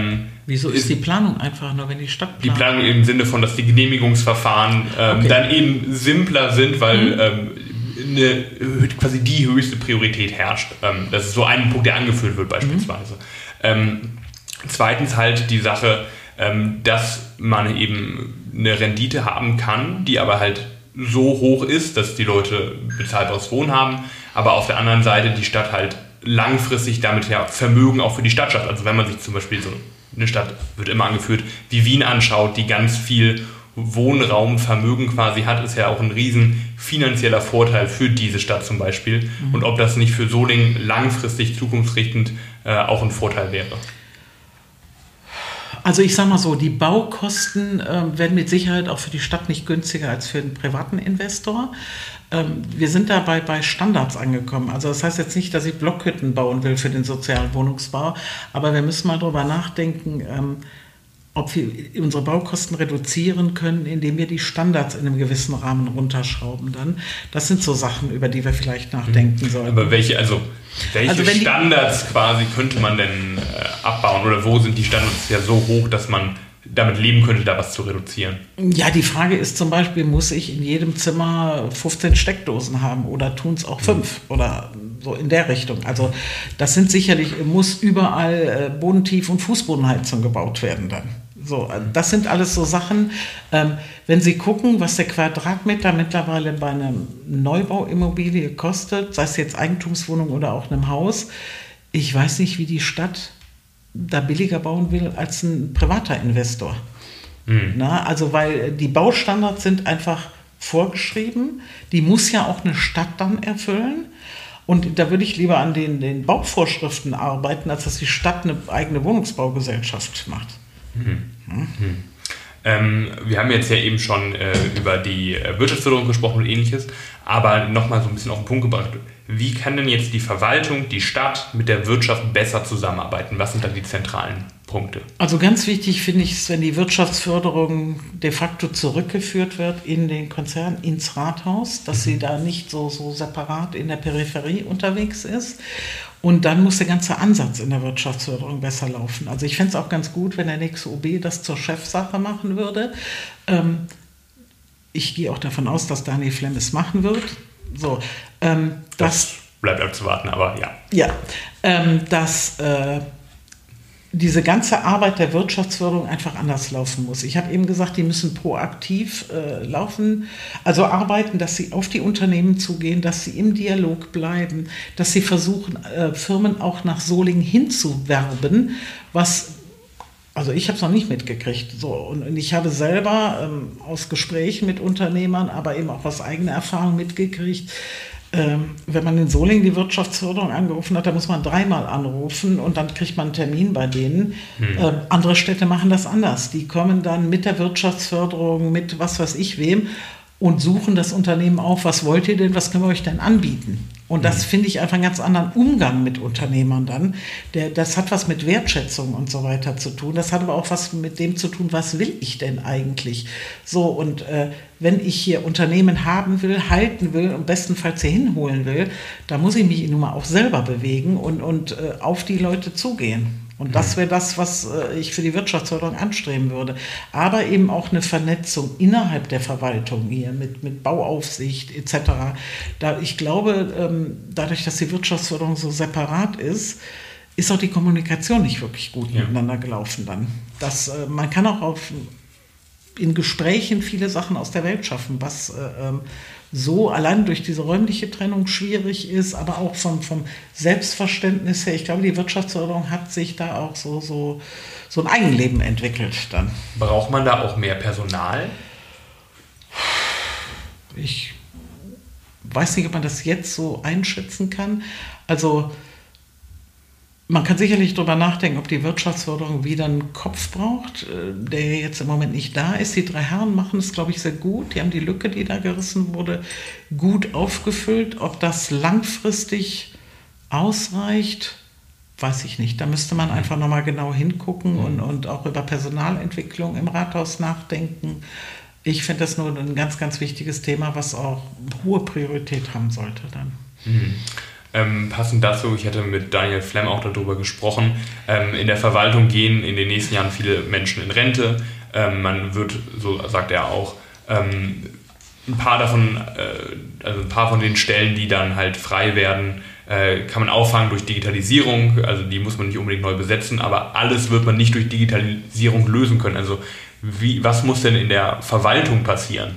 Wieso ist, ist die Planung einfach nur, wenn die Stadt
plant? Die Planung im Sinne von, dass die Genehmigungsverfahren ähm, okay. dann eben simpler sind, weil mhm. ähm, eine, quasi die höchste Priorität herrscht. Ähm, das ist so ein Punkt, der angeführt wird beispielsweise. Mhm. Ähm, zweitens halt die Sache, ähm, dass man eben eine Rendite haben kann, die aber halt so hoch ist, dass die Leute bezahlbares Wohnen haben, aber auf der anderen Seite die Stadt halt langfristig damit ja Vermögen auch für die Stadt schafft. Also wenn man sich zum Beispiel so eine Stadt, wird immer angeführt, wie Wien anschaut, die ganz viel Wohnraumvermögen quasi hat, ist ja auch ein riesen finanzieller Vorteil für diese Stadt zum Beispiel. Mhm. Und ob das nicht für Solingen langfristig zukunftsrichtend äh, auch ein Vorteil wäre.
Also ich sage mal so, die Baukosten äh, werden mit Sicherheit auch für die Stadt nicht günstiger als für einen privaten Investor. Ähm, wir sind dabei bei Standards angekommen. Also das heißt jetzt nicht, dass ich Blockhütten bauen will für den sozialen Wohnungsbau, aber wir müssen mal darüber nachdenken, ähm, ob wir unsere Baukosten reduzieren können, indem wir die Standards in einem gewissen Rahmen runterschrauben dann. Das sind so Sachen, über die wir vielleicht nachdenken sollten.
Aber welche, also welche also Standards quasi könnte man denn äh, abbauen? Oder wo sind die Standards ja so hoch, dass man damit leben könnte, da was zu reduzieren?
Ja, die Frage ist zum Beispiel, muss ich in jedem Zimmer fünfzehn Steckdosen haben oder tun es auch fünf mhm. oder so in der Richtung. Also das sind sicherlich, muss überall äh, Bodentief- und Fußbodenheizung gebaut werden dann. So, das sind alles so Sachen, ähm, wenn Sie gucken, was der Quadratmeter mittlerweile bei einer Neubauimmobilie kostet, sei es jetzt Eigentumswohnung oder auch einem Haus, ich weiß nicht, wie die Stadt da billiger bauen will als ein privater Investor. Mhm. Na, also weil die Baustandards sind einfach vorgeschrieben, die muss ja auch eine Stadt dann erfüllen. Und da würde ich lieber an den, den Bauvorschriften arbeiten, als dass die Stadt eine eigene Wohnungsbaugesellschaft macht.
Mhm. Mhm. Ähm, wir haben jetzt ja eben schon äh, über die äh, Wirtschaftsförderung gesprochen und ähnliches, aber nochmal so ein bisschen auf den Punkt gebracht. Wie kann denn jetzt die Verwaltung, die Stadt mit der Wirtschaft besser zusammenarbeiten? Was sind da die zentralen Punkte? Also ganz wichtig finde ich es, wenn die Wirtschaftsförderung de facto zurückgeführt wird in den Konzern, ins Rathaus, dass mhm. sie da nicht so, so separat in der Peripherie unterwegs ist. Und dann muss der ganze Ansatz in der Wirtschaftsförderung besser laufen. Also ich fände es auch ganz gut, wenn der nächste O B das zur Chefsache machen würde. Ähm, ich gehe auch davon aus, dass Daniel Flemm es machen wird. So, ähm, das, das bleibt abzuwarten, aber ja. Ja, ähm, dass äh, diese ganze Arbeit der Wirtschaftsförderung einfach anders laufen muss. Ich habe eben gesagt, die müssen proaktiv äh, laufen, also arbeiten, dass sie auf die Unternehmen zugehen, dass sie im Dialog bleiben, dass sie versuchen, äh, Firmen auch nach Solingen hinzuwerben, was, also ich habe es noch nicht mitgekriegt. So, und, und ich habe selber ähm, aus Gesprächen mit Unternehmern, aber eben auch aus eigener Erfahrung mitgekriegt, wenn man in Solingen die Wirtschaftsförderung angerufen hat, da muss man dreimal anrufen und dann kriegt man einen Termin bei denen. Hm. Äh, andere Städte machen das anders. Die kommen dann mit der Wirtschaftsförderung, mit was weiß ich wem und suchen das Unternehmen auf, was wollt ihr denn, was können wir euch denn anbieten? Und das hm. finde ich einfach einen ganz anderen Umgang mit Unternehmern dann. Der, das hat was mit Wertschätzung und so weiter zu tun. Das hat aber auch was mit dem zu tun, was will ich denn eigentlich? So, und äh, wenn ich hier Unternehmen haben will, halten will und bestenfalls hier hinholen will, da muss ich mich nun mal auch selber bewegen und, und äh, auf die Leute zugehen. Und das wäre das, was äh, ich für die Wirtschaftsförderung anstreben würde. Aber eben auch eine Vernetzung innerhalb der Verwaltung hier mit, mit Bauaufsicht et cetera. Da, ich glaube, ähm, dadurch, dass die Wirtschaftsförderung so separat ist, ist auch die Kommunikation nicht wirklich gut ja. miteinander gelaufen dann. Das, äh, man kann auch auf, in Gesprächen viele Sachen aus der Welt schaffen, was äh, ähm, so allein durch diese räumliche Trennung schwierig ist, aber auch vom, vom Selbstverständnis her. Ich glaube, die Wirtschaftsförderung hat sich da auch so, so, so ein Eigenleben entwickelt dann. Braucht man da auch mehr Personal?
Ich weiß nicht, ob man das jetzt so einschätzen kann. Also man kann sicherlich darüber nachdenken, ob die Wirtschaftsförderung wieder einen Kopf braucht, der jetzt im Moment nicht da ist. Die drei Herren machen es, glaube ich, sehr gut. Die haben die Lücke, die da gerissen wurde, gut aufgefüllt. Ob das langfristig ausreicht, weiß ich nicht. Da müsste man einfach nochmal genau hingucken und, und auch über Personalentwicklung im Rathaus nachdenken. Ich finde das nur ein ganz, ganz wichtiges Thema, was auch hohe Priorität haben sollte dann.
Mhm. Ähm, passend dazu, ich hatte mit Daniel Flemm auch darüber gesprochen, ähm, in der Verwaltung gehen in den nächsten Jahren viele Menschen in Rente. Ähm, man wird, so sagt er auch, ähm, ein paar davon, äh, also ein paar von den Stellen, die dann halt frei werden, äh, kann man auffangen durch Digitalisierung. Also die muss man nicht unbedingt neu besetzen, aber alles wird man nicht durch Digitalisierung lösen können. Also wie, was muss denn in der Verwaltung passieren?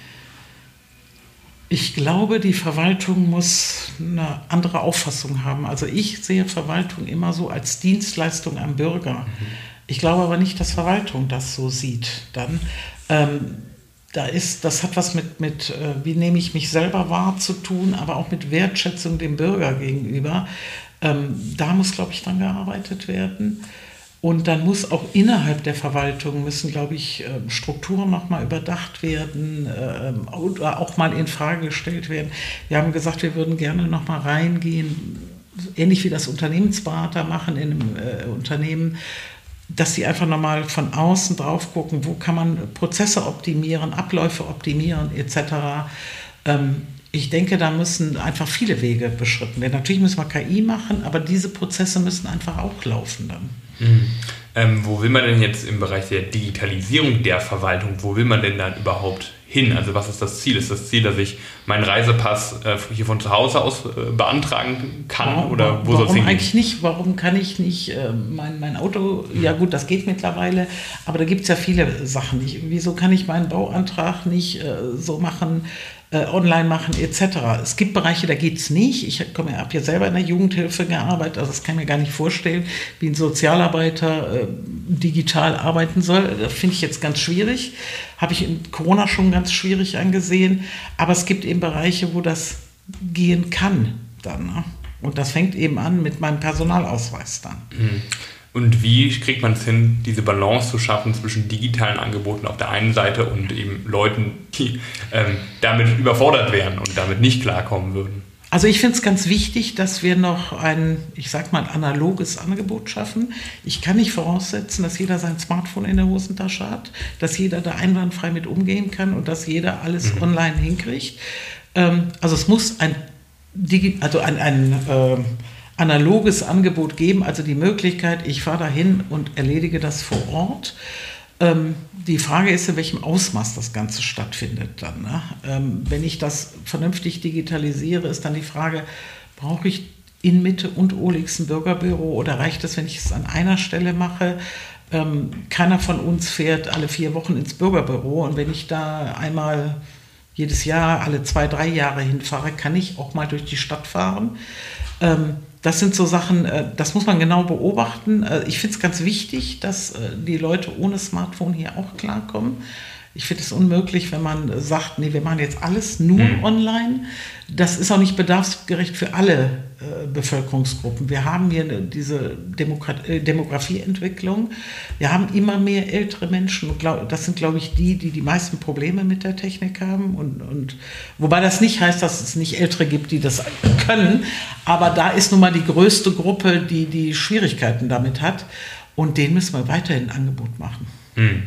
Ich glaube, die Verwaltung muss eine andere Auffassung haben. Also ich sehe Verwaltung immer so als Dienstleistung am Bürger. Mhm. Ich glaube aber nicht, dass Verwaltung das so sieht. Dann, ähm, da ist, das hat was mit, mit äh, wie nehme ich mich selber wahr zu tun, aber auch mit Wertschätzung dem Bürger gegenüber. Ähm, da muss, glaube ich, dran gearbeitet werden. Und dann muss auch innerhalb der Verwaltung müssen, glaube ich, Strukturen nochmal überdacht werden oder auch mal in Frage gestellt werden. Wir haben gesagt, wir würden gerne nochmal reingehen, ähnlich wie das Unternehmensberater machen in einem äh, Unternehmen, dass sie einfach nochmal von außen drauf gucken, wo kann man Prozesse optimieren, Abläufe optimieren et cetera. Ähm, Ich denke, da müssen einfach viele Wege beschritten werden. Natürlich müssen wir K I machen, aber diese Prozesse müssen einfach auch laufen dann.
Mhm. Ähm, wo will man denn jetzt im Bereich der Digitalisierung der Verwaltung, wo will man denn dann überhaupt hin? Also was ist das Ziel? Ist das Ziel, dass ich meinen Reisepass äh, hier von zu Hause aus äh, beantragen kann?
Warum,
oder wo
warum
soll es hingehen?
Eigentlich nicht? Warum kann ich nicht äh, mein, mein Auto, mhm. ja gut, das geht mittlerweile, aber da gibt es ja viele Sachen. Ich, wieso kann ich meinen Bauantrag nicht äh, so machen, Äh, online machen et cetera. Es gibt Bereiche, da geht es nicht. Ich habe ja selber in der Jugendhilfe gearbeitet, also das kann ich mir gar nicht vorstellen, wie ein Sozialarbeiter äh, digital arbeiten soll. Das finde ich jetzt ganz schwierig. Habe ich in Corona schon ganz schwierig angesehen. Aber es gibt eben Bereiche, wo das gehen kann dann. Ne? Und das fängt eben an mit meinem Personalausweis dann.
Mhm. Und wie kriegt man es hin, diese Balance zu schaffen zwischen digitalen Angeboten auf der einen Seite und eben Leuten, die ähm, damit überfordert wären und damit nicht klarkommen würden?
Also ich finde es ganz wichtig, dass wir noch ein, ich sag mal, analoges Angebot schaffen. Ich kann nicht voraussetzen, dass jeder sein Smartphone in der Hosentasche hat, dass jeder da einwandfrei mit umgehen kann und dass jeder alles mhm. online hinkriegt. Ähm, also es muss ein, Digi- also ein, ein äh, analoges Angebot geben, also die Möglichkeit, ich fahre dahin und erledige das vor Ort. Ähm, die Frage ist, in welchem Ausmaß das Ganze stattfindet dann. Ne? Ähm, wenn ich das vernünftig digitalisiere, ist dann die Frage, brauche ich in Mitte und Ohlix ein Bürgerbüro oder reicht es, wenn ich es an einer Stelle mache? Ähm, keiner von uns fährt alle vier Wochen ins Bürgerbüro und wenn ich da einmal jedes Jahr, alle zwei, drei Jahre hinfahre, kann ich auch mal durch die Stadt fahren. Ähm, Das sind so Sachen, das muss man genau beobachten. Ich finde es ganz wichtig, dass die Leute ohne Smartphone hier auch klarkommen. Ich finde es unmöglich, wenn man sagt, nee, wir machen jetzt alles nur mhm. online. Das ist auch nicht bedarfsgerecht für alle äh, Bevölkerungsgruppen. Wir haben hier diese Demokrat- äh, Demografieentwicklung. Wir haben immer mehr ältere Menschen. Und glaub, das sind, glaube ich, die, die die meisten Probleme mit der Technik haben. Und, und, wobei das nicht heißt, dass es nicht Ältere gibt, die das können. Aber da ist nun mal die größte Gruppe, die die Schwierigkeiten damit hat. Und denen müssen wir weiterhin ein Angebot machen.
Mhm.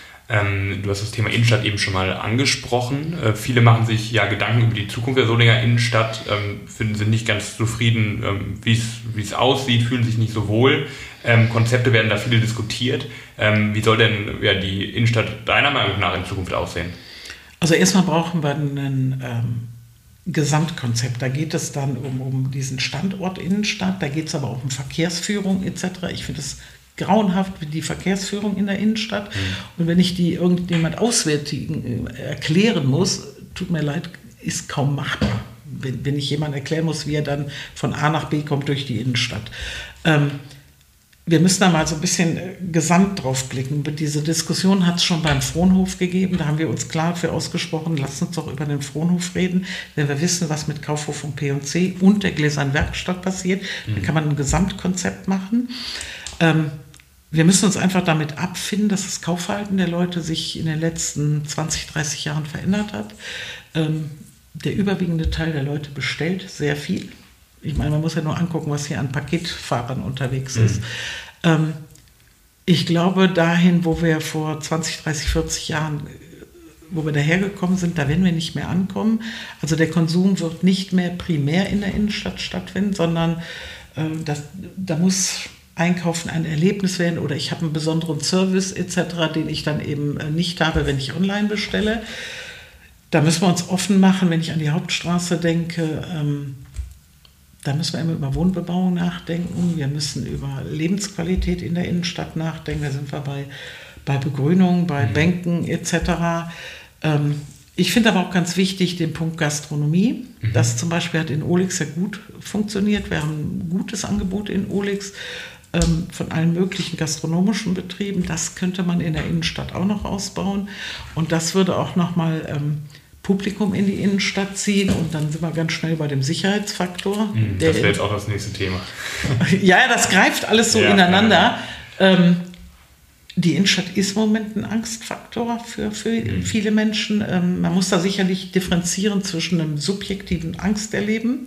Ähm, du hast das Thema Innenstadt eben schon mal angesprochen. Äh, viele machen sich ja Gedanken über die Zukunft der Solinger Innenstadt, ähm, finden, sind nicht ganz zufrieden, ähm, wie es aussieht, fühlen sich nicht so wohl. Ähm, Konzepte werden da viele diskutiert. Ähm, wie soll denn ja, die Innenstadt deiner Meinung nach in Zukunft aussehen?
Also erstmal brauchen wir ein ähm, Gesamtkonzept. Da geht es dann um, um diesen Standort Innenstadt, da geht es aber auch um Verkehrsführung et cetera. Ich finde es grauenhaft wie die Verkehrsführung in der Innenstadt. Mhm. Und wenn ich die irgendjemand Auswärtigen äh, erklären muss, tut mir leid, ist kaum machbar. Wenn, wenn ich jemand erklären muss, wie er dann von A nach B kommt durch die Innenstadt. Ähm, wir müssen da mal so ein bisschen äh, gesamt drauf blicken. Diese Diskussion hat es schon beim Frohnhof gegeben. Da haben wir uns klar für ausgesprochen, lasst uns doch über den Frohnhof reden. Wenn wir wissen, was mit Kaufhof und P und C und der Gläsernen Werkstatt passiert, mhm. dann kann man ein Gesamtkonzept machen. Ähm, wir müssen uns einfach damit abfinden, dass das Kaufverhalten der Leute sich in den letzten zwanzig, dreißig Jahren verändert hat. Ähm, der überwiegende Teil der Leute bestellt sehr viel. Ich meine, man muss ja nur angucken, was hier an Paketfahrern unterwegs ist. Mhm. Ähm, ich glaube, dahin, wo wir vor zwanzig, dreißig, vierzig Jahren wo wir dahergekommen sind, da werden wir nicht mehr ankommen. Also der Konsum wird nicht mehr primär in der Innenstadt stattfinden, sondern äh, das, da muss Einkaufen ein Erlebnis werden oder ich habe einen besonderen Service et cetera, den ich dann eben äh, nicht habe, wenn ich online bestelle. Da müssen wir uns offen machen, wenn ich an die Hauptstraße denke. Ähm, da müssen wir immer über Wohnbebauung nachdenken. Wir müssen über Lebensqualität in der Innenstadt nachdenken. Da sind wir bei, bei Begrünung, bei mhm. Bänken et cetera. Ähm, ich finde aber auch ganz wichtig den Punkt Gastronomie. Mhm. Das zum Beispiel hat in Ohligs sehr gut funktioniert. Wir haben ein gutes Angebot in Ohligs ähm, von allen möglichen gastronomischen Betrieben. Das könnte man in der Innenstadt auch noch ausbauen. Und das würde auch nochmal ähm, Publikum in die Innenstadt ziehen. Und dann sind wir ganz schnell bei dem Sicherheitsfaktor.
Mhm, das wäre jetzt auch das nächste Thema.
Ja, das greift alles so ja, ineinander. Ja. Ähm, Die Innenstadt ist im Moment ein Angstfaktor für, für mhm. viele Menschen. Ähm, man muss da sicherlich differenzieren zwischen einem subjektiven Angsterleben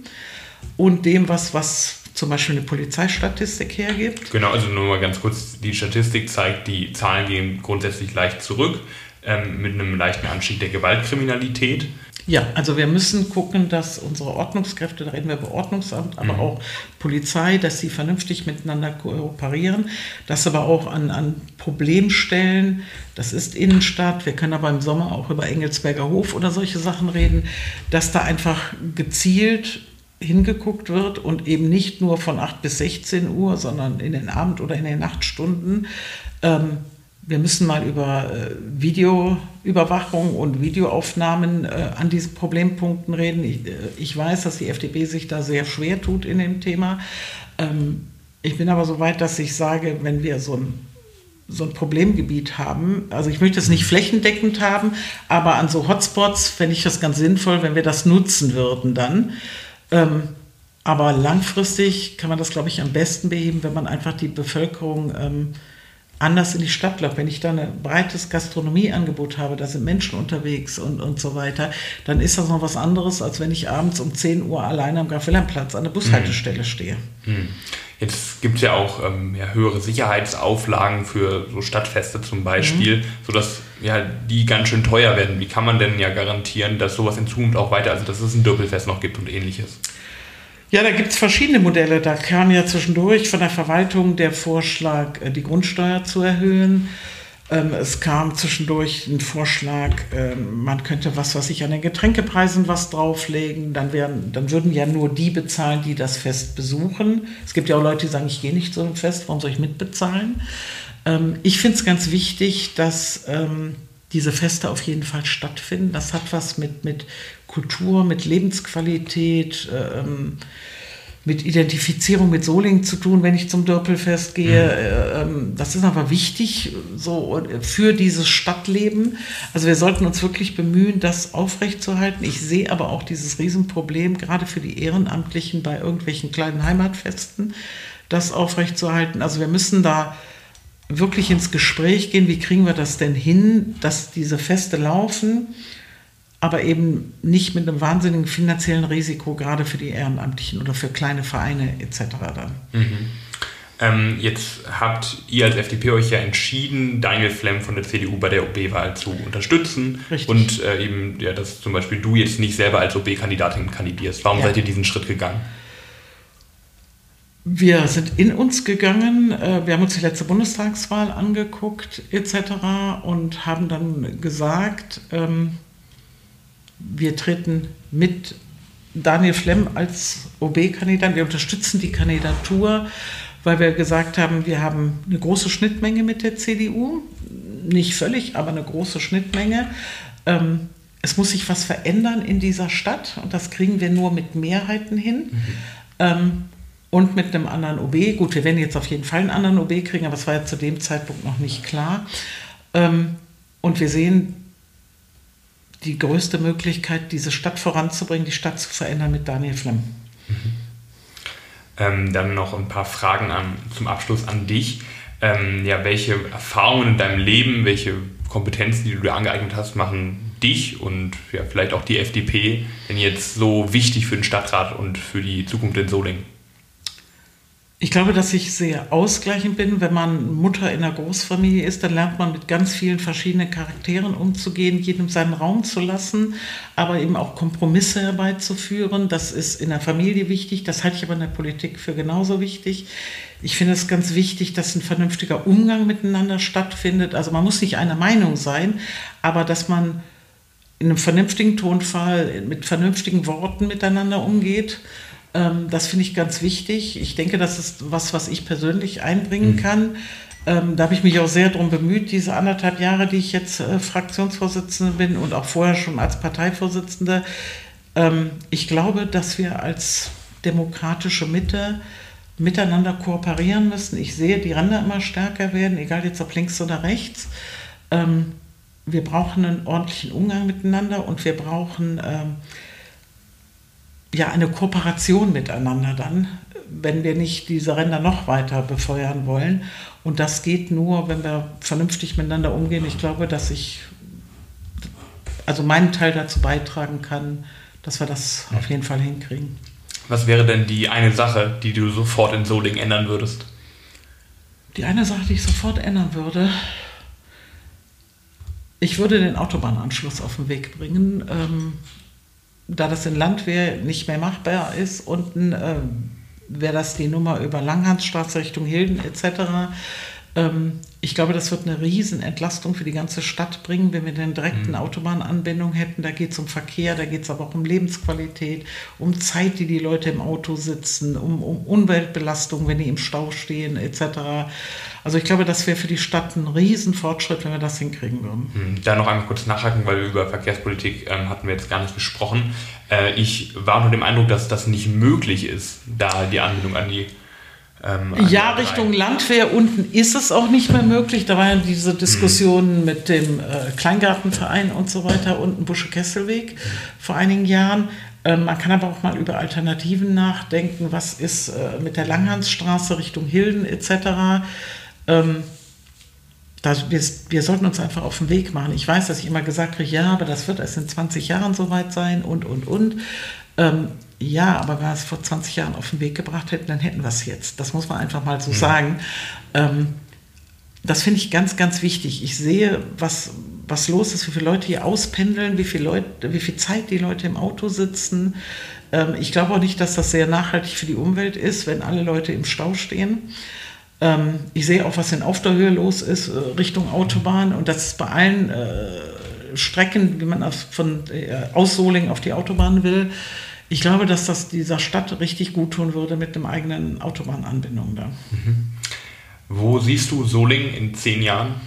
und dem, was, was zum Beispiel eine Polizeistatistik hergibt.
Genau, also nur mal ganz kurz, die Statistik zeigt, die Zahlen gehen grundsätzlich leicht zurück, ähm, mit einem leichten Anstieg der Gewaltkriminalität.
Ja, also wir müssen gucken, dass unsere Ordnungskräfte, da reden wir über Ordnungsamt, aber mhm. auch Polizei, dass sie vernünftig miteinander kooperieren, dass aber auch an, an Problemstellen, das ist Innenstadt, wir können aber im Sommer auch über Engelsberger Hof oder solche Sachen reden, dass da einfach gezielt hingeguckt wird und eben nicht nur von acht bis sechzehn Uhr, sondern in den Abend- oder in den Nachtstunden. Ähm, Wir müssen mal über äh, Videoüberwachung und Videoaufnahmen äh, an diesen Problempunkten reden. Ich, äh, ich weiß, dass die F D P sich da sehr schwer tut in dem Thema. Ähm, ich bin aber so weit, dass ich sage, wenn wir so ein, so ein Problemgebiet haben, also ich möchte es nicht flächendeckend haben, aber an so Hotspots fände ich das ganz sinnvoll, wenn wir das nutzen würden dann. Ähm, aber langfristig kann man das, glaube ich, am besten beheben, wenn man einfach die Bevölkerung ähm, anders in die Stadt läuft. Wenn ich da ein breites Gastronomieangebot habe, da sind Menschen unterwegs und, und so weiter, dann ist das noch was anderes, als wenn ich abends um zehn Uhr alleine am Graf-Wilhelm-Platz an der Bushaltestelle stehe.
Hm. Jetzt gibt es ja auch ähm, ja, höhere Sicherheitsauflagen für so Stadtfeste zum Beispiel, mhm. sodass ja, die ganz schön teuer werden. Wie kann man denn ja garantieren, dass sowas in Zukunft auch weiter, also dass es ein Dörpelfest noch gibt und ähnliches?
Ja, da gibt es verschiedene Modelle. Da kam ja zwischendurch von der Verwaltung der Vorschlag, die Grundsteuer zu erhöhen. Es kam zwischendurch ein Vorschlag, man könnte was, was ich an den Getränkepreisen was drauflegen. Dann, wären, dann würden ja nur die bezahlen, die das Fest besuchen. Es gibt ja auch Leute, die sagen, ich gehe nicht zu einem Fest, warum soll ich mitbezahlen? Ich finde es ganz wichtig, dass diese Feste auf jeden Fall stattfinden. Das hat was mit, mit Kultur, mit Lebensqualität, ähm, mit Identifizierung mit Solingen zu tun, wenn ich zum Dörpelfest gehe. Mhm. Ähm, das ist aber wichtig so für dieses Stadtleben. Also wir sollten uns wirklich bemühen, das aufrechtzuerhalten. Ich sehe aber auch dieses Riesenproblem, gerade für die Ehrenamtlichen bei irgendwelchen kleinen Heimatfesten, das aufrechtzuerhalten. Also wir müssen da wirklich ins Gespräch gehen, wie kriegen wir das denn hin, dass diese Feste laufen, aber eben nicht mit einem wahnsinnigen finanziellen Risiko, gerade für die Ehrenamtlichen oder für kleine Vereine et cetera dann.
Mhm. Ähm, jetzt habt ihr als F D P euch ja entschieden, Daniel Flemm von der C D U bei der O B-Wahl zu unterstützen.
Richtig.
Und äh, eben, ja, dass zum Beispiel du jetzt nicht selber als O B-Kandidatin kandidierst. Warum ja. seid ihr diesen Schritt gegangen?
Wir sind in uns gegangen, wir haben uns die letzte Bundestagswahl angeguckt et cetera und haben dann gesagt, wir treten mit Daniel Flemm als O B-Kandidat, wir unterstützen die Kandidatur, weil wir gesagt haben, wir haben eine große Schnittmenge mit der C D U, nicht völlig, aber eine große Schnittmenge. Es muss sich was verändern in dieser Stadt und das kriegen wir nur mit Mehrheiten hin. Mhm. Und mit einem anderen O B. Gut, wir werden jetzt auf jeden Fall einen anderen O B kriegen, aber es war ja zu dem Zeitpunkt noch nicht klar. Und wir sehen die größte Möglichkeit, diese Stadt voranzubringen, die Stadt zu verändern mit Daniel Flemm.
Mhm. Ähm, dann noch ein paar Fragen an, zum Abschluss an dich. Ähm, ja, welche Erfahrungen in deinem Leben, welche Kompetenzen, die du dir angeeignet hast, machen dich und ja, vielleicht auch die F D P denn jetzt so wichtig für den Stadtrat und für die Zukunft in Solingen?
Ich glaube, dass ich sehr ausgleichend bin. Wenn man Mutter in einer Großfamilie ist, dann lernt man mit ganz vielen verschiedenen Charakteren umzugehen, jedem seinen Raum zu lassen, aber eben auch Kompromisse herbeizuführen. Das ist in der Familie wichtig, das halte ich aber in der Politik für genauso wichtig. Ich finde es ganz wichtig, dass ein vernünftiger Umgang miteinander stattfindet. Also man muss nicht einer Meinung sein, aber dass man in einem vernünftigen Tonfall, mit vernünftigen Worten miteinander umgeht. Das finde ich ganz wichtig. Ich denke, das ist was, was ich persönlich einbringen kann. Ähm, da habe ich mich auch sehr darum bemüht, diese anderthalb Jahre, die ich jetzt äh, Fraktionsvorsitzende bin und auch vorher schon als Parteivorsitzende. Ähm, ich glaube, dass wir als demokratische Mitte miteinander kooperieren müssen. Ich sehe die Ränder immer stärker werden, egal jetzt ob links oder rechts. Ähm, wir brauchen einen ordentlichen Umgang miteinander und wir brauchen ähm, ja eine Kooperation miteinander dann, wenn wir nicht diese Ränder noch weiter befeuern wollen. Und das geht nur, wenn wir vernünftig miteinander umgehen. Ich glaube, dass ich also meinen Teil dazu beitragen kann, dass wir das auf jeden Fall hinkriegen.
Was wäre denn die eine Sache, die du sofort in Solingen ändern würdest?
Die eine Sache, die ich sofort ändern würde, ich würde den Autobahnanschluss auf den Weg bringen, ähm, da das in Landwehr nicht mehr machbar ist. Unten äh, wäre das die Nummer über Langhansstraße Richtung Hilden et cetera. Ähm, ich glaube, das wird eine riesen Entlastung für die ganze Stadt bringen, wenn wir eine direkte mhm. Autobahnanbindung hätten. Da geht es um Verkehr, da geht es aber auch um Lebensqualität, um Zeit, die die Leute im Auto sitzen, um, um Umweltbelastung, wenn die im Stau stehen et cetera. Also ich glaube, das wäre für die Stadt ein Riesenfortschritt, wenn wir das hinkriegen würden.
Da noch einmal kurz nachhaken, weil über Verkehrspolitik ähm, hatten wir jetzt gar nicht gesprochen. Äh, ich war unter dem Eindruck, dass das nicht möglich ist, da die Anbindung an die ähm, an
Ja,
die
Richtung Landwehr unten ist es auch nicht mehr möglich. Da waren ja diese Diskussionen mhm. mit dem äh, Kleingartenverein und so weiter, unten Busche-Kesselweg mhm. vor einigen Jahren. Ähm, man kann aber auch mal über Alternativen nachdenken. Was ist äh, mit der Langhansstraße Richtung Hilden et cetera. Ähm, das, wir, wir sollten uns einfach auf den Weg machen. Ich weiß, dass ich immer gesagt kriege, ja, aber das wird erst in zwanzig Jahren soweit sein und, und, und. Ähm, ja, aber wenn wir es vor zwanzig Jahren auf den Weg gebracht hätten, dann hätten wir es jetzt. Das muss man einfach mal so mhm. sagen. Ähm, das finde ich ganz, ganz wichtig. Ich sehe, was, was los ist, wie viele Leute hier auspendeln, wie viel, Leute, wie viel Zeit die Leute im Auto sitzen. Ähm, ich glaube auch nicht, dass das sehr nachhaltig für die Umwelt ist, wenn alle Leute im Stau stehen. Ähm, ich sehe auch, was in Aufderhöhe los ist, äh, Richtung Autobahn. Und das ist bei allen äh, Strecken, wie man aus, von äh, aus Solingen auf die Autobahn will. Ich glaube, dass das dieser Stadt richtig gut tun würde mit einem eigenen Autobahnanbindung da.
Mhm. Wo siehst du Solingen in zehn Jahren?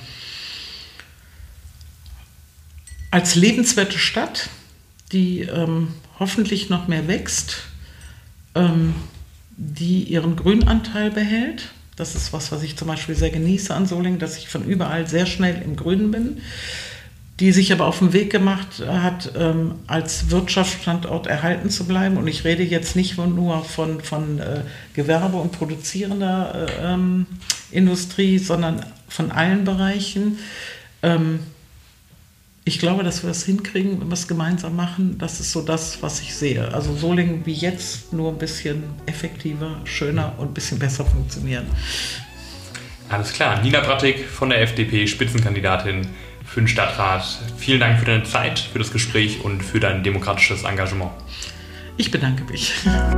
Als lebenswerte Stadt, die ähm, hoffentlich noch mehr wächst, ähm, die ihren Grünanteil behält. Das ist was, was ich zum Beispiel sehr genieße an Solingen, dass ich von überall sehr schnell im Grünen bin. Die sich aber auf den Weg gemacht hat, ähm, als Wirtschaftsstandort erhalten zu bleiben. Und ich rede jetzt nicht nur von, von äh, Gewerbe und produzierender äh, ähm, Industrie, sondern von allen Bereichen. Ähm, ich glaube, dass wir das hinkriegen, wenn wir es gemeinsam machen. Das ist so das, was ich sehe. Also Solingen wie jetzt, nur ein bisschen effektiver, schöner und ein bisschen besser funktionieren.
Alles klar. Nina Brattig von der F D P, Spitzenkandidatin für den Stadtrat. Vielen Dank für deine Zeit, für das Gespräch und für dein demokratisches Engagement.
Ich bedanke mich.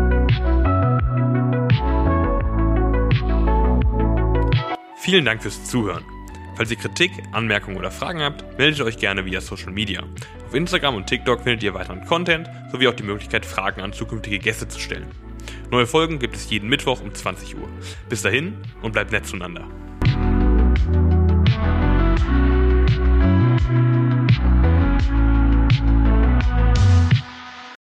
Vielen Dank fürs Zuhören. Falls ihr Kritik, Anmerkungen oder Fragen habt, meldet euch gerne via Social Media. Auf Instagram und TikTok findet ihr weiteren Content sowie auch die Möglichkeit, Fragen an zukünftige Gäste zu stellen. Neue Folgen gibt es jeden Mittwoch um zwanzig Uhr. Bis dahin und bleibt nett zueinander. Thank you.